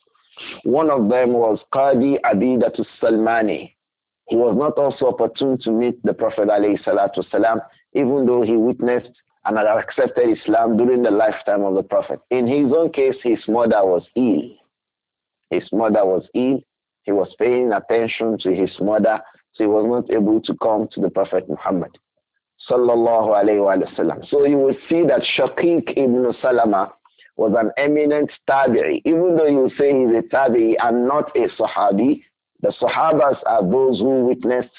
One of them was Qadi Abidatus Salmani. He was not also opportune to meet the Prophet alayhi salatu wasalam, even though he witnessed and had accepted Islam during the lifetime of the Prophet. In his own case, his mother was ill. His mother was ill. He was paying attention to his mother, so he was not able to come to the Prophet Muhammad sallallahu alayhi wa sallam. So you will see that Shaqiq ibn Salama was an eminent tabi'i. Even though you say he's a tabi'i and not a sahabi, the sahabas are those who witnessed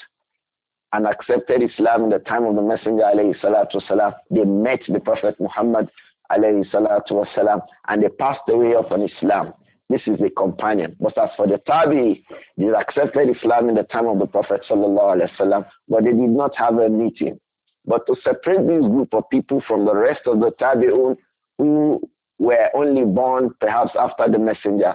and accepted Islam in the time of the Messenger alayhi salatu wasalam. They met the Prophet Muhammad alayhi salatu wasalam and they passed away upon Islam. This is a companion. But as for the Tabi, they accepted Islam in the time of the Prophet sallallahu alayhi wasallam, but they did not have a meeting. But to separate this group of people from the rest of the Tabi'un who were only born perhaps after the Messenger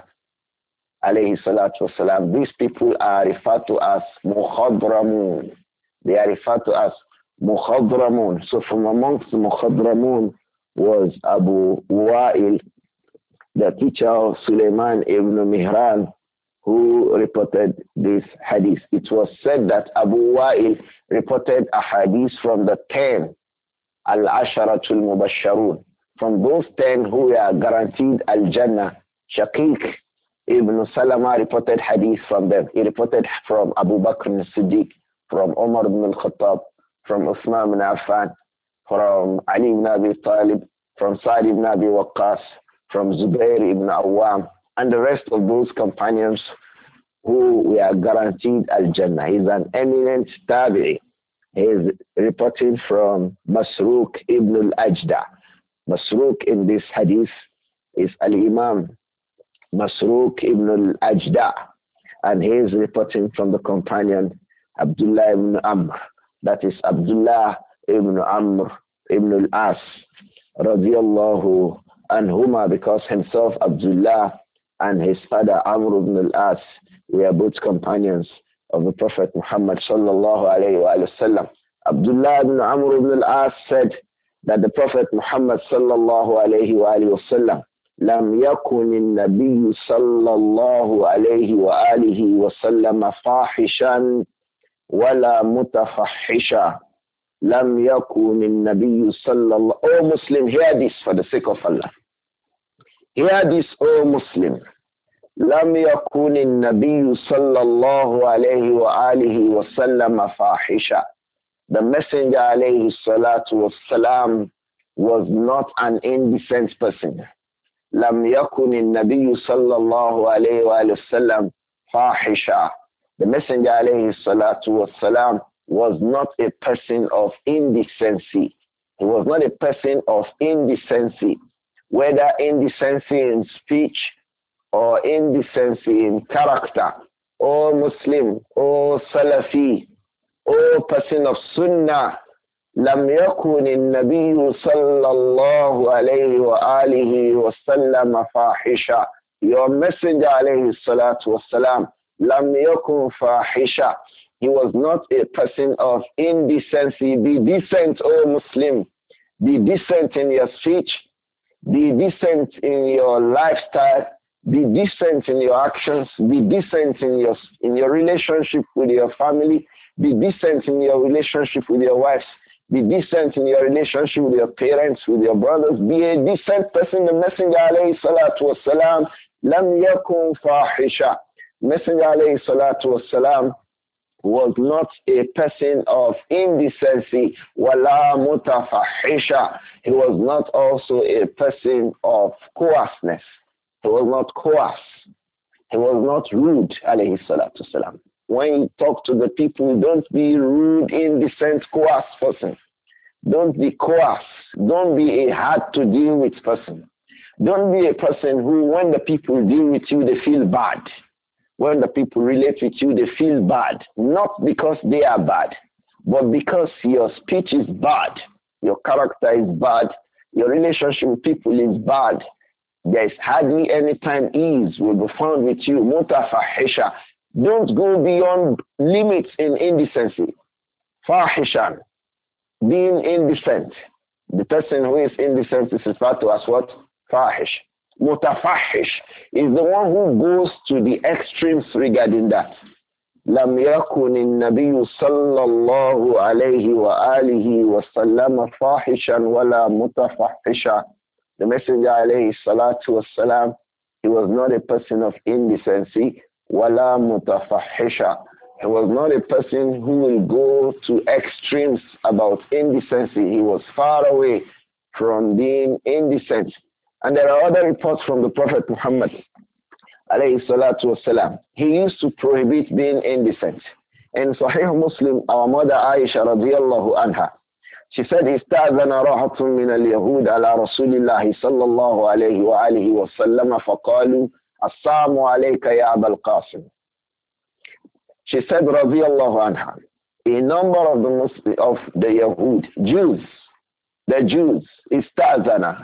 alayhi salatu wasalam, these people are referred to as Mukhadramun. They are referred to as Mukhadramun. So from amongst the Mukhadramun was Abu Wa'il, the teacher of Sulaiman ibn Mihran, who reported this hadith. It was said that Abu Wa'il reported a hadith from the ten Al-Asharatul Mubasharun. From those ten who were guaranteed Al-Jannah, Shaqiq ibn Salama reported hadith from them. He reported from Abu Bakr as-Siddiq, from Umar ibn al-Khattab, from Uthman ibn Affan, from Ali ibn Abi Talib, from Sa'd ibn Abi Waqqas, from Zubair ibn Awam, and the rest of those companions who were guaranteed Al-Jannah. He's an eminent tabi'i. He is reporting from Masruq ibn al-Ajda. Masruq in this hadith is Al-Imam Masruq ibn al-Ajda, and he is reporting from the companion Abdullah ibn Amr. That is Abdullah ibn Amr ibn al-As radiyallahu anhuma, because himself Abdullah and his father Amr ibn al-As were both companions of the Prophet Muhammad sallallahu alayhi wa sallam. Abdullah ibn Amr ibn al-As said that the Prophet Muhammad sallallahu alayhi wa alihi wa sallam, لم يكن النبي صلى الله عليه وآله وسلم فاحشا ولا متفحشا. لم يكن النبي صلى الله. Oh Muslim, hear this for the sake of Allah. Hear this, oh Muslim. لم يكن النبي صلى الله عليه وآله وسلم فاحشا. The Messenger alayhi salatu wassalam was not an indecent person. لم يكن النبي صلى الله عليه وآله وسلم فاحشا. The Messenger alayhi salatu wassalam was not a person of indecency. He was not a person of indecency, whether indecency in speech or indecency in character. O Muslim, O Salafi, O person of Sunnah, لم يكن النبي صلى الله عليه وآله وسلم فاحشا. Your Messenger عليه الصلاة والسلام لم يكن فاحشا. He was not a person of indecency. Be decent, O Muslim. Be decent in your speech. Be decent in your lifestyle. Be decent in your actions. Be decent in your in your relationship with your family. Be decent in your relationship with your wives. Be decent in your relationship with your parents, with your brothers. Be a decent person. The Messenger alayhi salatu wasalam, lam yakun fahisha. Messenger alayhi salatu wasalam was not a person of indecency. Wala mutafahisha. He was not also a person of coarseness. He was not coarse. He was not rude, alayhi salatu wasalam. When you talk to the people, don't be rude, indecent, coarse person. Don't be coarse. Don't be a hard to deal with person. Don't be a person who, when the people deal with you, they feel bad. When the people relate with you, they feel bad. Not because they are bad, but because your speech is bad. Your character is bad. Your relationship with people is bad. There is hardly any time ease will be found with you. Mutafahisha. Don't go beyond limits in indecency. Fahishan, being indecent. The person who is indecent is referred to as what? Fahish. Mutafahish is the one who goes to the extremes regarding that. لم يكن النبي صلى الله عليه وآله وسلم فاحشا ولا متفحشا. The Messenger عليه الصلاة والسلام, he was not a person of indecency. Wala mutafahisha. He was not a person who will go to extremes about indecency. He was far away from being indecent. And there are other reports from the Prophet Muhammad alayhi salatu wasalam. He used to prohibit being indecent. In Sahih Muslim, our mother Aisha radiyallahu anha, she said, استأذن راحة من اليهود على رسول الله صلى الله عليه وآله وسلم فقالوا Assalamu alayka ya Abul Qasim. She said, radiyallahu anha, a number of the Muslim, of the Yahud, Jews, the Jews, istazana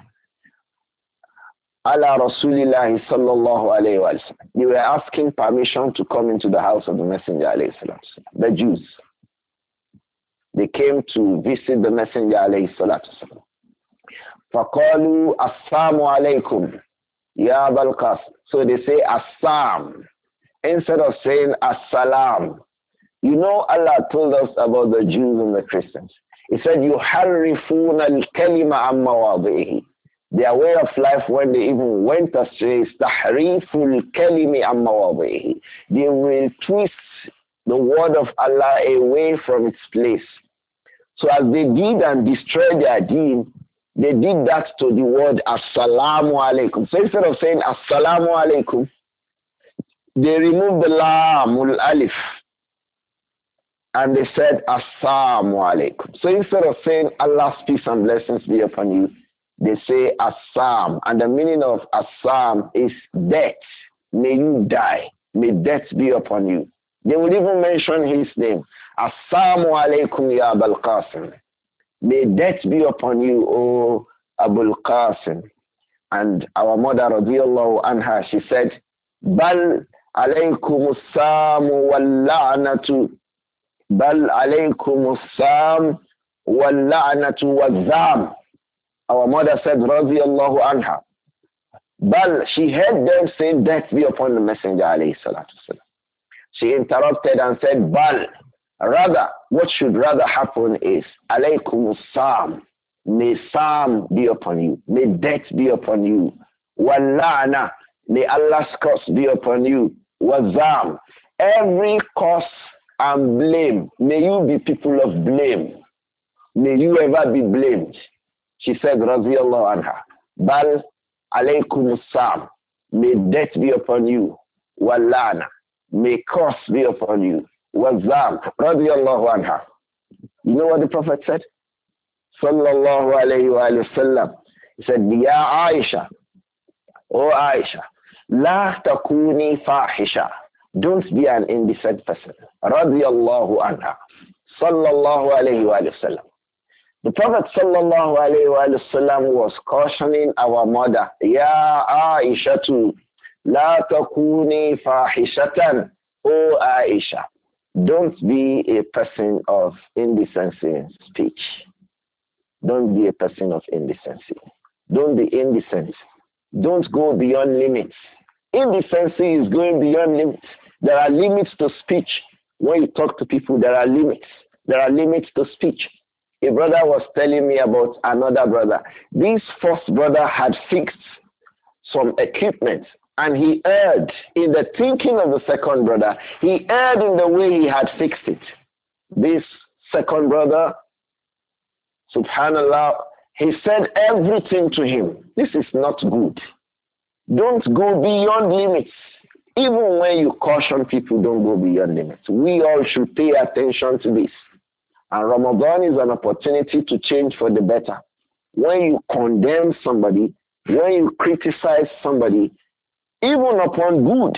ala Rasulillahi sallallahu alayhi wa sallam. They were asking permission to come into the house of the Messenger alayhi salam. The Jews. They came to visit the Messenger alayhi salatu salam. فَقَالُوا assalamu alaykum ya Abul Qasim. So they say Assam instead of saying Assalam. You know Allah told us about the Jews and the Christians. He said, يُحَرِّفُونَ الْكَلِمَ عَمَّ وَاضِعِهِ. Their way of life when they even went astray is تَحْرِيفُ الْكَلِمِ عَمَّ وَاضِعِهِ. They will twist the word of Allah away from its place. So as they did and destroyed their deen, they did that to the word Assalamu alaikum. So instead of saying Assalamu alaikum, they removed the Lamul Alif and they said Assalamu alaikum. So instead of saying Allah's peace and blessings be upon you, they say Assam. And the meaning of Assam is death. May you die. May death be upon you. They will even mention his name. Assalamu alaikum ya Abul Qasim. May death be upon you, O Abul Qasim. And our mother, radiyallahu anha, she said, Bal alaykum as-samu wal-la'natu. Bal alaykum as-sam wal-la'natu wal-zam. Our mother said, radiyallahu anha. Bal, she heard them saying, death be upon the Messenger, alayhi salatu wasalam. She interrupted and said, Bal, rather, what should rather happen is, alaykum as-sam. May Sam be upon you. May death be upon you. Wal-la'na. May Allah's curse be upon you. Wazam. Every curse and blame. May you be people of blame. May you ever be blamed. She said, radiyallahu anha. Bal alaykum as-sam. May death be upon you. Wal-la'na. May curse be upon you. Wazam. Radiyallahu anha. You know what the Prophet said? Sallallahu alayhi wa sallam. He said, Ya Aisha. Oh Aisha. La takuni fahisha. Don't be an indecent person. Radiyallahu anha. Sallallahu alayhi wa sallam. The Prophet sallallahu alayhi wa sallam was cautioning our mother, Ya Aisha tu, la takuni fahishatan. O Aisha, don't be a person of indecency in speech. Don't be a person of indecency. Don't be indecent. Don't go beyond limits. Indecency is going beyond limits. There are limits to speech. When you talk to people, there are limits. There are limits to speech. A brother was telling me about another brother. This first brother had fixed some equipment and he erred in the thinking of the second brother. He erred in the way he had fixed it. This second brother, subhanallah, he said everything to him. This is not good. Don't go beyond limits. Even when you caution people, don't go beyond limits. We all should pay attention to this. And Ramadan is an opportunity to change for the better. When you condemn somebody, when you criticize somebody, even upon good,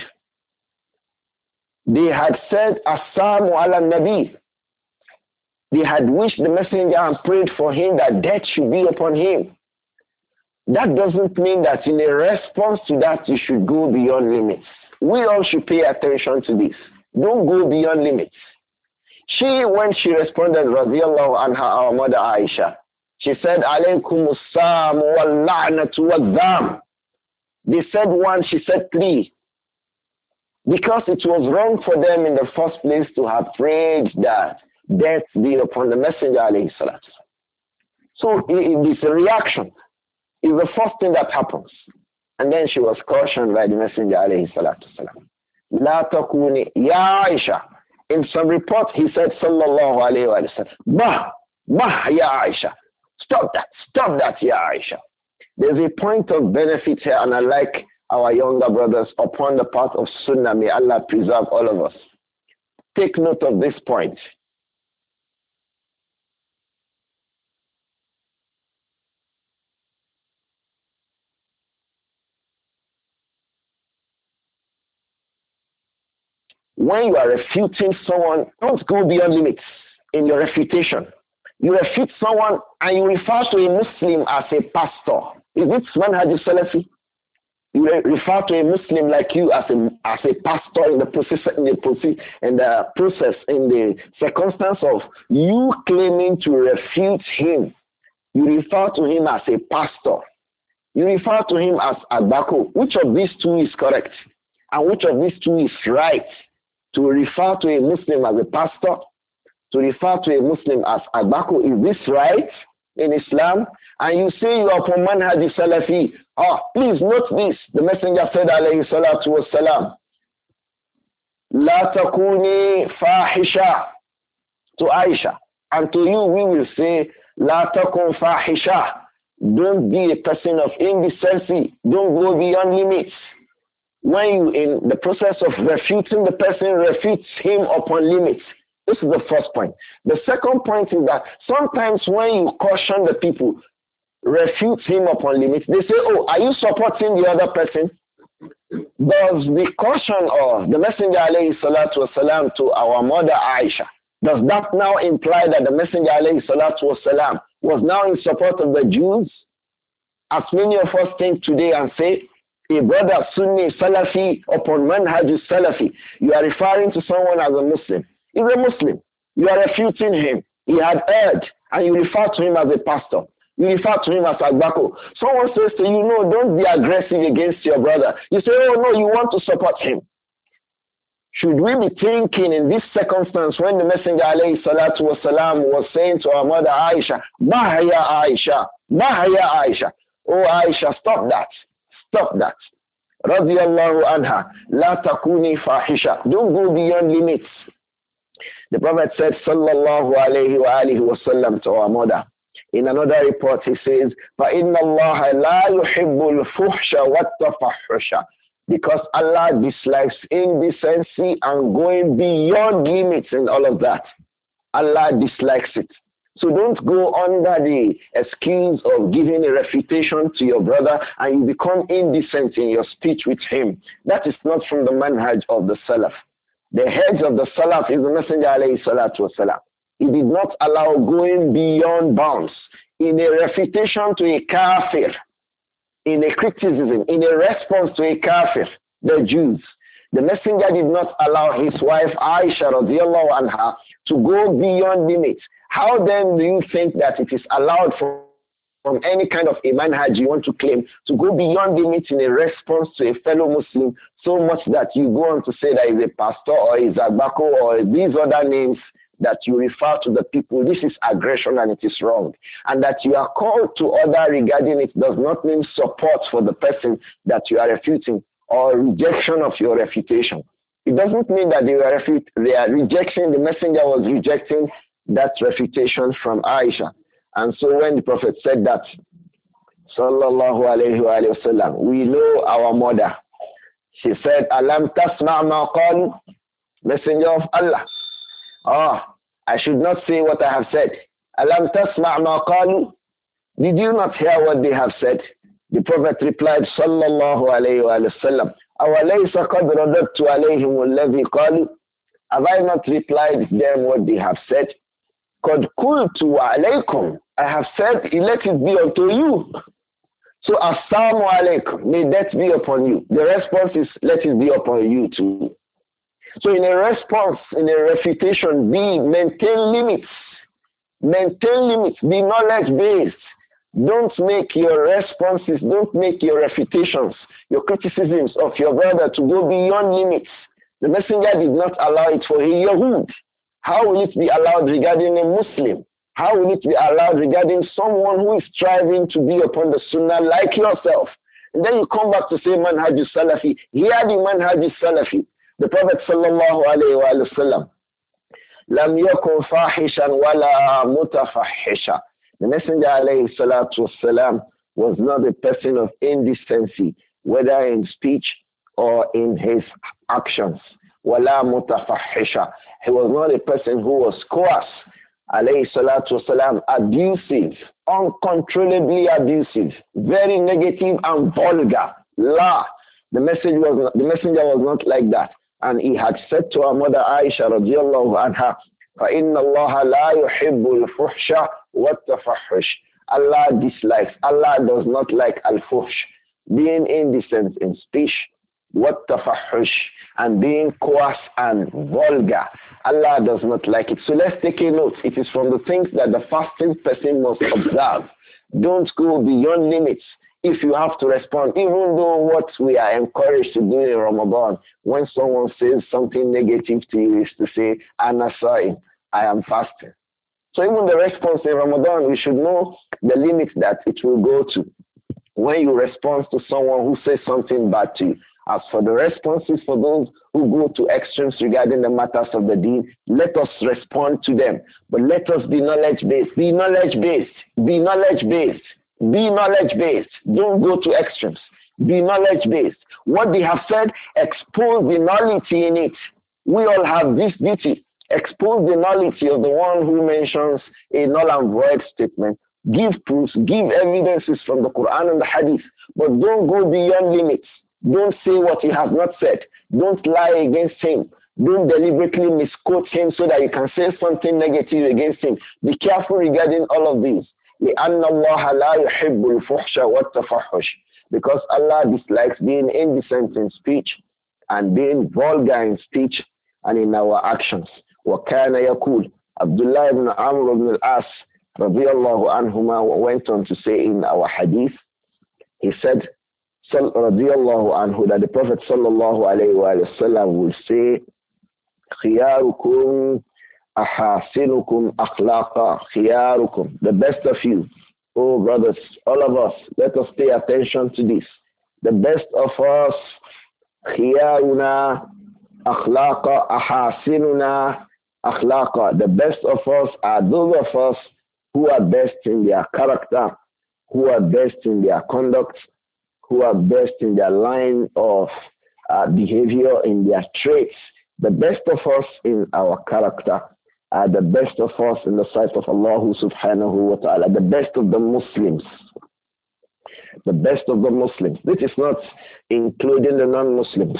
they had said, Assalamu ala Nabi. They had wished the messenger and prayed for him that death should be upon him. That doesn't mean that in a response to that, you should go beyond limits. We all should pay attention to this. Don't go beyond limits. She, when she responded, radiyallahu anha, our mother Aisha, she said, alaykum as-sam wal-la'natu wal-dham. They said one, she said three. Because it was wrong for them in the first place to have prayed that death be upon the messenger, alayhi salatu. So it is a reaction. It's the first thing that happens. And then she was cautioned by the messenger, alayhi salatu salam. La takuni, ya Aisha. In some report, he said, sallallahu alayhi wa sallam, Bah, bah, ya Aisha. Stop that, stop that, ya Aisha. There's a point of benefit here, and I like our younger brothers upon the path of Sunnah. May Allah preserve all of us. Take note of this point. When you are refuting someone, don't go beyond limits in your refutation. You refute someone and you refer to a Muslim as a pastor. Is it Manhaj Salafi? You refer to a Muslim like you as a as a pastor in the process, in the process, in the process, in the circumstance of you claiming to refute him. You refer to him as a pastor. You refer to him as Abako. Which of these two is correct? And which of these two is right? To refer to a Muslim as a pastor, to refer to a Muslim as Abako, is this right in Islam? And you say you are from Manhaj Salafi. Ah, please note this. The Messenger said, alayhi salatu wassalam, La takuni fahisha, to Aisha. And to you we will say, La takun fahisha. Don't be a person of indecency. Don't go beyond limits. When you, in the process of refuting the person, refutes him upon limits. This is the first point. The second point is that sometimes when you caution the people, refute him upon limits, they say, oh, are you supporting the other person? Does the caution of the Messenger alayhi salatu wasalam to our mother Aisha, does that now imply that the Messenger alayhi salatu wasalam was now in support of the Jews? As many of us think today and say, a brother Sunni Salafi upon Manhaj Salafi, you are referring to someone as a Muslim. He's a Muslim. You are refuting him. He had erred, and you refer to him as a pastor. You refer to him as Agbako. Someone says to you, no, don't be aggressive against your brother. You say, oh, no, you want to support him. Should we be thinking in this circumstance when the Messenger alayhi salatu wasalam was saying to our mother Aisha, Mahaya Aisha, Mahaya Aisha. Oh Aisha, stop that. Stop that. Radiyallahu anha. La takuni fahisha. Don't go beyond limits. The Prophet said, sallallahu alayhi wa alihi wasallam to our mother. In another report, he says, فَإِنَّ اللَّهَ لَا يُحِبُّ الْفُحْشَ وَالتَّفَحُّشَ. Because Allah dislikes indecency and going beyond limits and all of that. Allah dislikes it. So don't go under the excuse of giving a refutation to your brother and you become indecent in your speech with him. That is not from the manhaj of the Salaf. The heads of the Salaf is the Messenger alayhi salatu wasalam. He did not allow going beyond bounds in a refutation to a kafir, in a criticism, in a response to a kafir, the Jews. The Messenger did not allow his wife Aisha radiallahu anha to go beyond limits. How then do you think that it is allowed for, from any kind of a manhaj you want to claim to go beyond limits in a response to a fellow Muslim so much that you go on to say that is a pastor or is a Agbako or these other names that you refer to the people? This is aggression and it is wrong. And that you are called to order regarding it does not mean support for the person that you are refuting or rejection of your refutation. It doesn't mean that they were refut- they are rejecting, the messenger was rejecting that refutation from Aisha. And so when the Prophet said that, sallallahu alayhi wa sallam, we know our mother. She said, Alam tasma' ma qalu, Messenger of Allah. Oh, I should not say what I have said. Alam tasma' ma qalu? Did you not hear what they have said? The Prophet replied, sallallahu alayhi wa sallam, awalaysa qad radadtu alayhim alladhi qalu? Have I not replied them what they have said? Qad qultu alaykum. I have said, let it be unto you. So, assalamu alaykum, may that be upon you. The response is, let it be upon you too. So in a response, in a refutation, be maintain limits. Maintain limits. Be knowledge-based. Don't make your responses, don't make your refutations, your criticisms of your brother to go beyond limits. The messenger did not allow it for a Yahud. How will it be allowed regarding a Muslim? How will it be allowed regarding someone who is striving to be upon the Sunnah like yourself? And then you come back to say Manhaj Salafi. Here the Manhaj Salafi. The Prophet sallallahu alayhi wa sallam, lam yakun fahishan wala mutafahisha. The Messenger alayhi salatu wasalam was not a person of indecency, whether in speech or in his actions. Wala mutafahisha. He was not a person who was coarse, alayhi salatu wasalam, abusive, uncontrollably abusive, very negative and vulgar. La. The message was not, the messenger was not like that. And he had said to our mother Aisha radiallahu anha, فَإِنَّ اللَّهَ لَا يُحِبُّ الْفُحْشَ وَالتَّفَحُّشَ. Allah dislikes, Allah does not like al-fuhsh, being indecent in speech, وَالتَّفَحُّشَ, and being coarse and vulgar. Allah does not like it. So let's take a note. It is from the things that the fasting person must observe. Don't go beyond limits. If you have to respond, even though what we are encouraged to do in Ramadan, when someone says something negative to you is to say, Ana Sa'im, I am fasting. So even the response in Ramadan, we should know the limits that it will go to. When you respond to someone who says something bad to you. As for the responses for those who go to extremes regarding the matters of the deen, let us respond to them. But let us be knowledge-based. Be knowledge-based. Be knowledge-based. Be knowledge-based. Don't go to extremes. Be knowledge-based. What they have said, expose the nullity in it. We all have this duty. Expose the nullity of the one who mentions a null and void statement. Give proofs, give evidences from the Quran and the Hadith. But don't go beyond limits. Don't say what he has not said. Don't lie against him. Don't deliberately misquote him so that you can say something negative against him. Be careful regarding all of these. لأن الله لا يحب الفحش والتفحش, because Allah dislikes being indecent in speech and being vulgar in speech and in our actions. وكان يقول, Abdullah ibn Amr ibn al-As radiyallahu anhuma went on to say in our hadith, he said, radiyallahu anhu, that the Prophet sallallahu alayhi wa sallam will say, خِيَارُكُمْ أَحَاسِنُكُمْ أَخْلَاقًا خِيَارُكُمْ, the best of you. Oh brothers, all of us, let us pay attention to this. The best of us, خِيَارُنَا أَخْلَاقًا أَحَاسِنُنَا أَخْلَاقًا. The best of us are those of us who are best in their character, who are best in their conduct, who are best in their line of uh, behavior, in their traits. The best of us in our character are the best of us in the sight of Allah subhanahu wa ta'ala, the best of the Muslims. The best of the Muslims. This is not including the non-Muslims.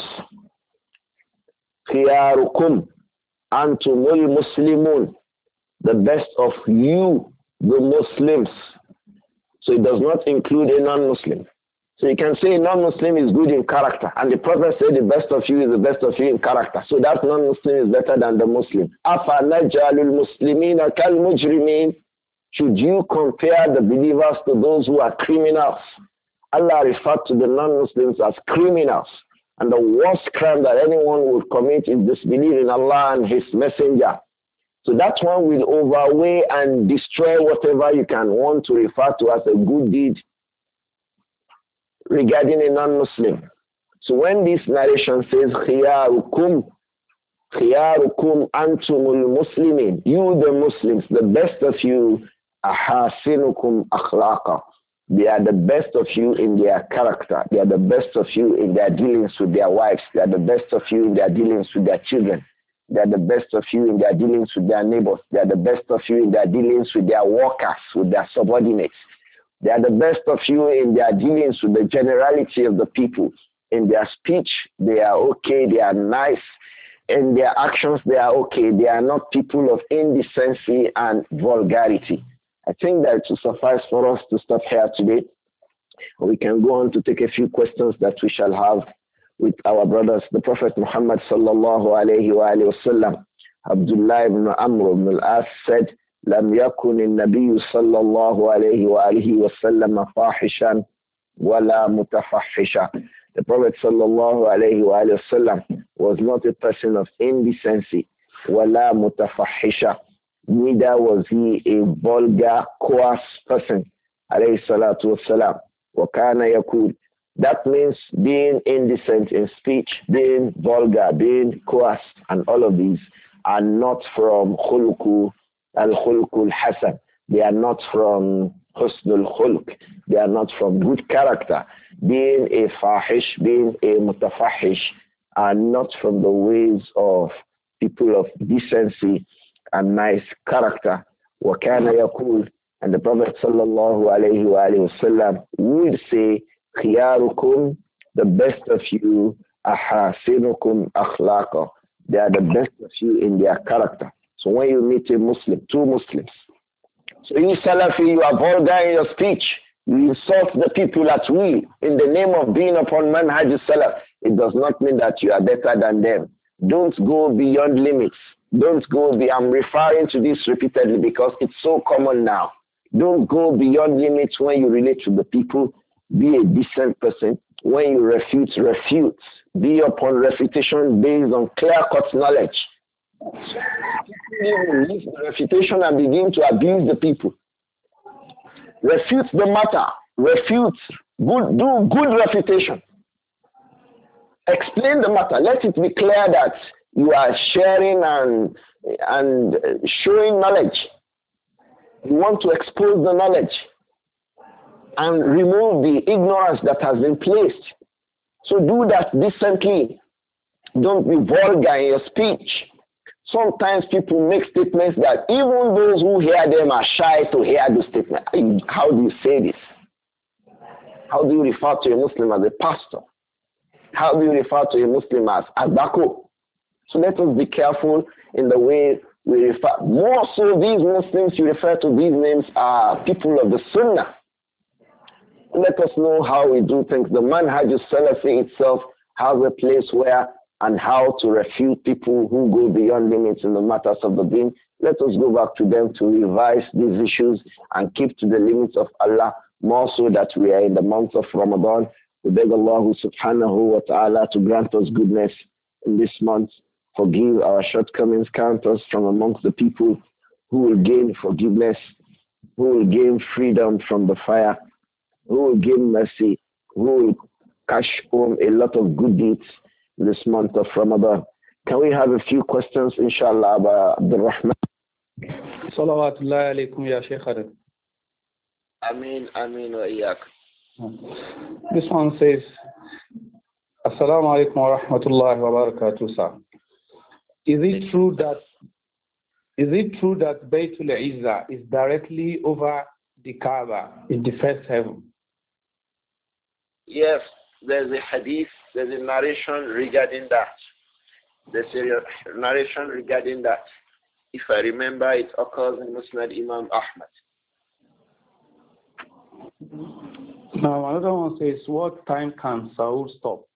خِيَارُكُمْ أَنْتُمُ الْمُسْلِمُونَ. The best of you, the Muslims. So it does not include a non-Muslim. So you can say a non-Muslim is good in character. And the Prophet said the best of you is the best of you in character. So that non-Muslim is better than the Muslim. أَفَنَجْعَلُ الْمُسْلِمِينَ كَالْمُجْرِمِينَ. Should you compare the believers to those who are criminals? Allah referred to the non-Muslims as criminals. And the worst crime that anyone would commit is disbelief in Allah and His Messenger. So that one will overweigh and destroy whatever you can want to refer to as a good deed regarding a non-Muslim. So when this narration says, خِيَارُكُمْ خِيَارُكُمْ أَنْتُمُ الْمُسْلِمِينَ, you the Muslims, the best of you, أَحَاسِنُكُمْ أَخْلَاقًا. They are the best of you in their character. They are the best of you in their dealings with their wives. They are the best of you in their dealings with their children. They are the best of you in their dealings with their neighbors. They are the best of you in their dealings with their workers, with their subordinates. They are the best of you in their dealings with the generality of the people. In their speech, they are okay, they are nice. In their actions, they are okay. They are not people of indecency and vulgarity. I think that it will suffice for us to stop here today. We can go on to take a few questions that we shall have with our brothers. The Prophet Muhammad sallallahu alayhi wa alayhi wa sallam, Abdullah ibn Amr ibn al-As said, لم يكن النبي صلى الله عليه وآله وسلم فاحشا ولا متفحشا. The Prophet sallallahu alayhi wa alayhi wa sallam was not a person of indecency, ولا متفحشا. Neither was he a vulgar, coarse person, alayhi salatu wassalam. وكان يقول. That means being indecent in speech, being vulgar, being coarse, and all of these are not from khulku al-khulqul hasan. They are not from husnul khulq. They are not from good character. Being a fahish, being a mutafahish are not from the ways of people of decency and nice character. وَكَانَ يَقُولُ. And the Prophet sallallahu alayhi wa alayhi wa sallam would say, خِيَارُكُمْ, the best of you, أَحَاسِنُكُمْ أَخْلَاقًا. They are the best of you in their character. So when you meet a Muslim, two Muslims, so you Salafi, you are vulgar in your speech. You insult the people at will in the name of being upon Manhaj Salaf. It does not mean that you are better than them. Don't go beyond limits. Don't go be, I'm referring to this repeatedly because it's so common now. Don't go beyond limits when you relate to the people. Be a decent person. When you refute, refute. Be upon refutation based on clear-cut knowledge. You leave the refutation and begin to abuse the people. Refute the matter. Refute. Good, do good refutation. Explain the matter. Let it be clear that you are sharing and, and showing knowledge. You want to expose the knowledge and remove the ignorance that has been placed. So do that decently. Don't be vulgar in your speech. Sometimes people make statements that even those who hear them are shy to hear the statement. How do you say this? How do you refer to a Muslim as a pastor? How do you refer to a Muslim as Agbako? So let us be careful in the way we refer. More so, these Muslims you refer to, these names are people of the Sunnah. Let us know how we do things. The Manhaj Salafi itself has a place where and how to refute people who go beyond limits in the matters of the deen. Let us go back to them to revise these issues and keep to the limits of Allah, more so that we are in the month of Ramadan. We beg Allah subhanahu wa ta'ala to grant us goodness in this month, forgive our shortcomings, count us from amongst the people who will gain forgiveness, who will gain freedom from the fire, who will gain mercy, who will cash home a lot of good deeds this month of Ramadan. Can we have a few questions, inshallah, about Abdul Rahman? Salawatullahi alaykum ya Shaykh. Ameen, ameen wa iyak. This one says, Assalamu alaikum wa rahmatullahi wa barakatuh, sir. Is it true that is it true that Baytul Izzah is directly over the Kaaba in the first heaven? Yes, there's a hadith, there's a narration regarding that. There's a narration regarding that. If I remember, it occurs in Musnad Imam Ahmad. Now another one says, what time can Sahur stop?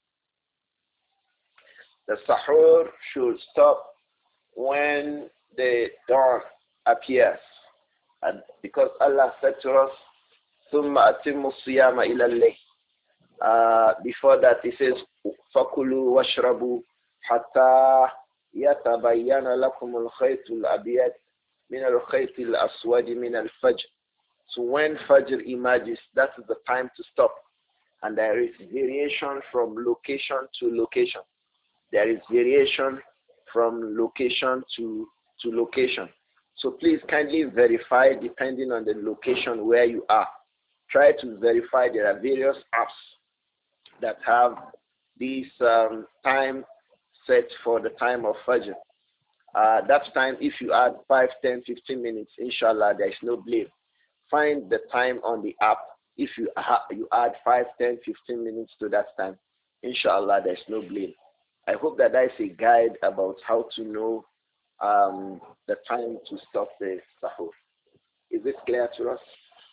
The Sahur should stop when the dawn appears. And because Allah said to us, ثُمَّ أَتِمُّ الصِّيَامَ إِلَى اللَّيْلِ. Uh, before that, he says, فَكُلُوا وَاشْرَبُوا حَتَّى يَتَبَيَّنَ لَكُمُ الْخَيْطُ الْأَبْيَضُ مِنَ الْخَيْطِ الْأَسْوَدِ مِنَ الْفَجْرِ. So when Fajr emerges, that is the time to stop. And there is variation from location to location. There is variation from location to, to location. So please kindly verify depending on the location where you are. Try to verify. There are various apps that have this um, time set for the time of Fajr. Uh, that time, if you add five, ten, fifteen minutes, inshallah, there is no blame. Find the time on the app. If you, ha you add five, ten, fifteen minutes to that time, inshallah, there is no blame. I hope that that is a guide about how to know um, the time to stop the sahur. Is it clear to us?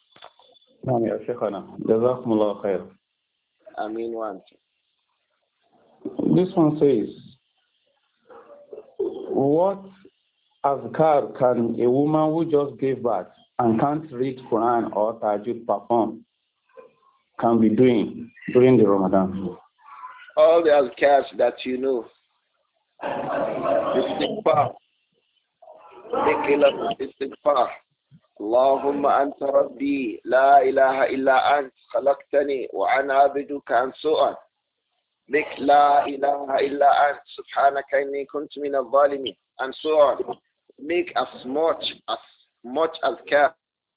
I mean one. This one says, what azkar can a woman who just gave birth and can't read Quran or Tajud perform can be doing during the Ramadan? All the azkars that you know. Istighfar. Make a lot of istighfar. اللهم أنت ربي لا إله إلا أنت خلقتني وأنا عبدك and so on. Make لا إله إلا أنت سبحانك إني كنت من الظالمين and so on. Make as much as much as care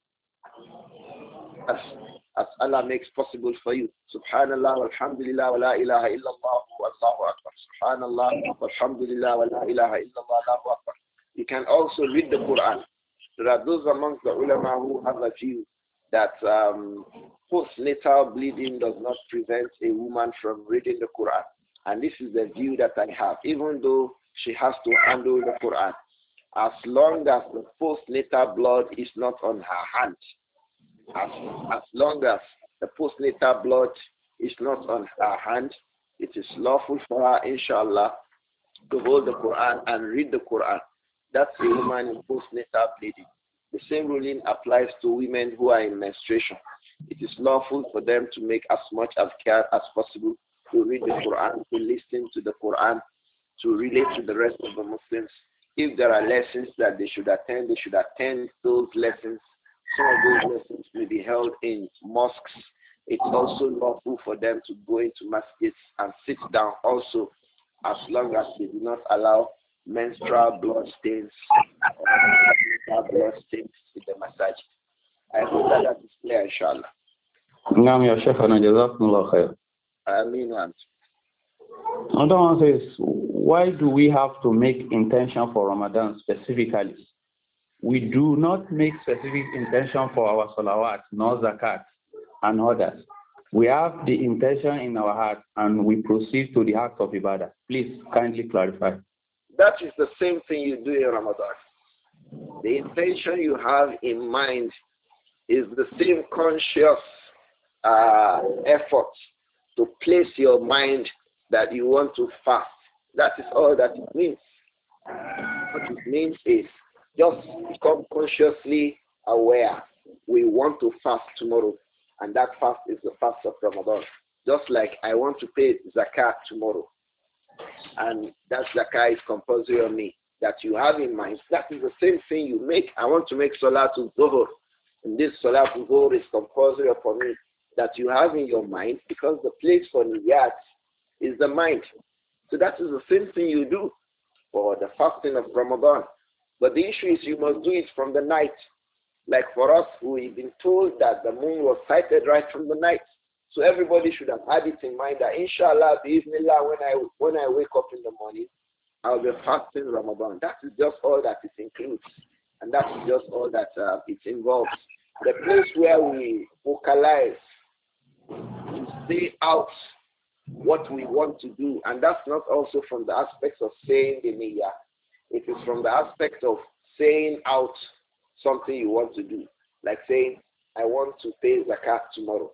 as, as Allah makes possible for you. Subhanallah walhamdulillah wa la ilaha illallah wallahu akbar. Subhanallah walhamdulillah wa la ilaha illallah wallahu akbar. You can also read the Quran. There are those amongst the ulama who have a view that um, postnatal bleeding does not prevent a woman from reading the Quran. And this is the view that I have, even though she has to handle the Quran. As long as the postnatal blood is not on her hand, as, as long as the postnatal blood is not on her hand, it is lawful for her, inshallah, to hold the Quran and read the Quran. That's a woman in postnatal bleeding. The same ruling applies to women who are in menstruation. It is lawful for them to make as much of care as possible to read the Quran, to listen to the Quran, to relate to the rest of the Muslims. If there are lessons that they should attend, they should attend those lessons. Some of those lessons may be held in mosques. It's also lawful for them to go into masjids and sit down also, as long as they do not allow menstrual blood stains or blood stains in the masjid. I hope that that is clear, inshallah. Naam ya Shaykhana, jazakumullah khair. I mean one. Another one says, why do we have to make intention for Ramadan specifically? We do not make specific intention for our salawat, nor zakat, and others. We have the intention in our heart and we proceed to the act of ibadah. Please kindly clarify. That is the same thing you do in Ramadan. The intention you have in mind is the same conscious uh, effort to place your mind that you want to fast. That is all that it means. What it means is Just become consciously aware. We want to fast tomorrow, and that fast is the fast of Ramadan. Just like I want to pay zakat tomorrow, and that zakat is compulsory on me, that you have in mind. That is the same thing you make. I want to make Salatul Zuhur, and this Salatul Zuhur is compulsory upon me, that you have in your mind, because the place for niyat is the mind. So that is the same thing you do for the fasting of Ramadan. But the issue is you must do it from the night. Like for us, we've been told that the moon was sighted right from the night. So everybody should have had it in mind that inshallah, bi'ithnillah, when I when I wake up in the morning, I'll be fasting Ramadan. That is just all that it includes. And that is just all that uh, it involves. The place where we vocalize, to say out what we want to do. And that's not also from the aspects of saying the niyyah. It is from the aspect of saying out something you want to do. Like saying, I want to pay zakat tomorrow.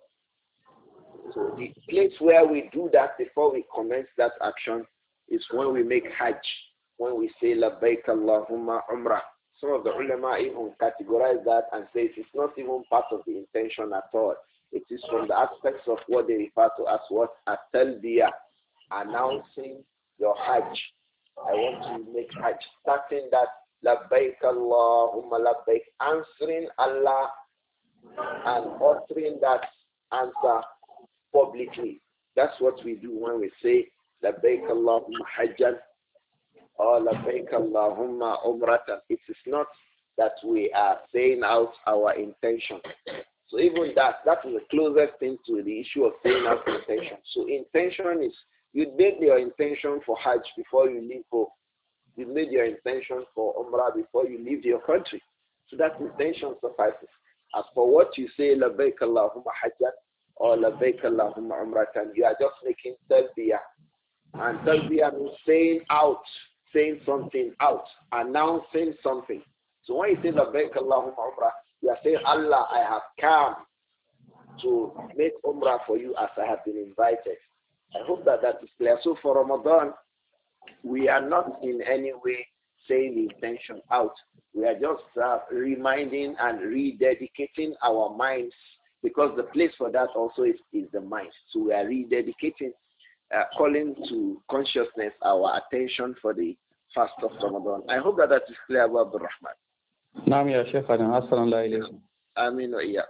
So the place where we do that before we commence that action is when we make hajj, when we say labbaik Allahumma umrah. Some of the ulama even categorize that and say it's not even part of the intention at all. It is from the aspects of what they refer to as what? At-talbiyah, announcing your hajj. I want to make hajj, starting that labbaik Allahumma labbaik, answering Allah and uttering that answer publicly. That's what we do when we say labbaik Allahumma hajjan or labbaik Allahumma umratan. It is not that we are saying out our intention. So even that, that is the closest thing to the issue of saying out intention. So intention is, you made your intention for hajj before you leave home. You made your intention for umrah before you leave your country. So that intention suffices. As for what you say, labbaik Allahumma hajjan or labbaik Allahumma umratan, you are just making talbiyah. And talbiyah means saying out, saying something out, announcing something. So when you say labbaik Allahumma umrah, you are saying, Allah, I have come to make umrah for you as I have been invited. I hope that that is clear. So for Ramadan, we are not in any way saying the intention out. We are just uh, reminding and rededicating our minds, because the place for that also is, is the mind. So we are rededicating, uh, calling to consciousness our attention for the fast of Ramadan. I hope that that is clear about the Rahman. Naam ya Sheikh, assalamu alaikum. Amin wa iya.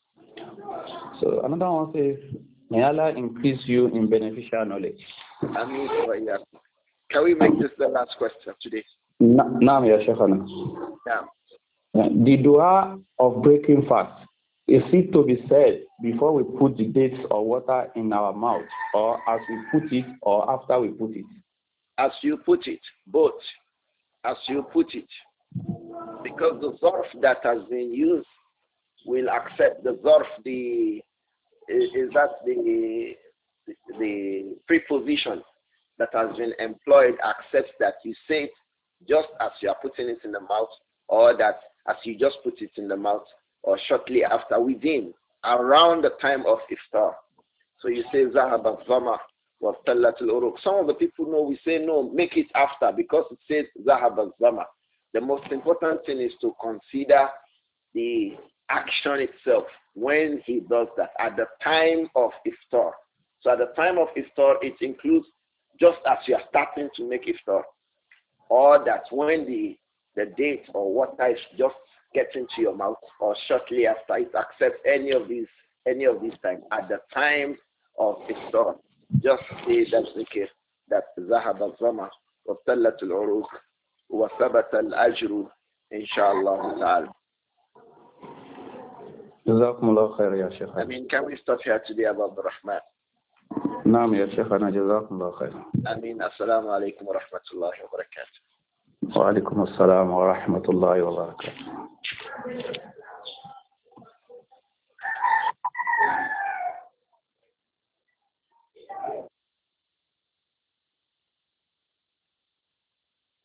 So another one says, may Allah increase you in beneficial knowledge. Amin wa iya. Can we make this the last question today? Naam ya Sheikh. The dua of breaking fast, is it to be said before we put the dates or water in our mouth, or as we put it, or after we put it? As you put it, both. As you put it. Because the zarf that has been used will accept the zarf, the is that the the preposition that has been employed accepts that you say it just as you are putting it in the mouth, or that as you just put it in the mouth, or shortly after, within, around the time of iftar. So you say zahab al-zama wa tallatul uruq. Some of the people know, we say no, make it after, because it says zahab al-zama. The most important thing is to consider the action itself when he does that, at the time of iftar. So at the time of iftar, it includes just as you are starting to make iftar, or that when the, the date or water is just getting to your mouth, or shortly after, it accepts any of these, any of these times. At the time of iftar, just say that zikr, that zahab al-zama wa tallatul uruq wa thabata al-ajru, inshallah ta'ala. Jazakumullah khair ya Sheikh. I mean, can we stop here today about the Rahman? Naam ya Sheikh, jazakumullah khair. I mean, assalamu alaikum wa rahmatullahi wa barakatuh. Wa alaikum assalam wa rahmatullahi wa barakatuh.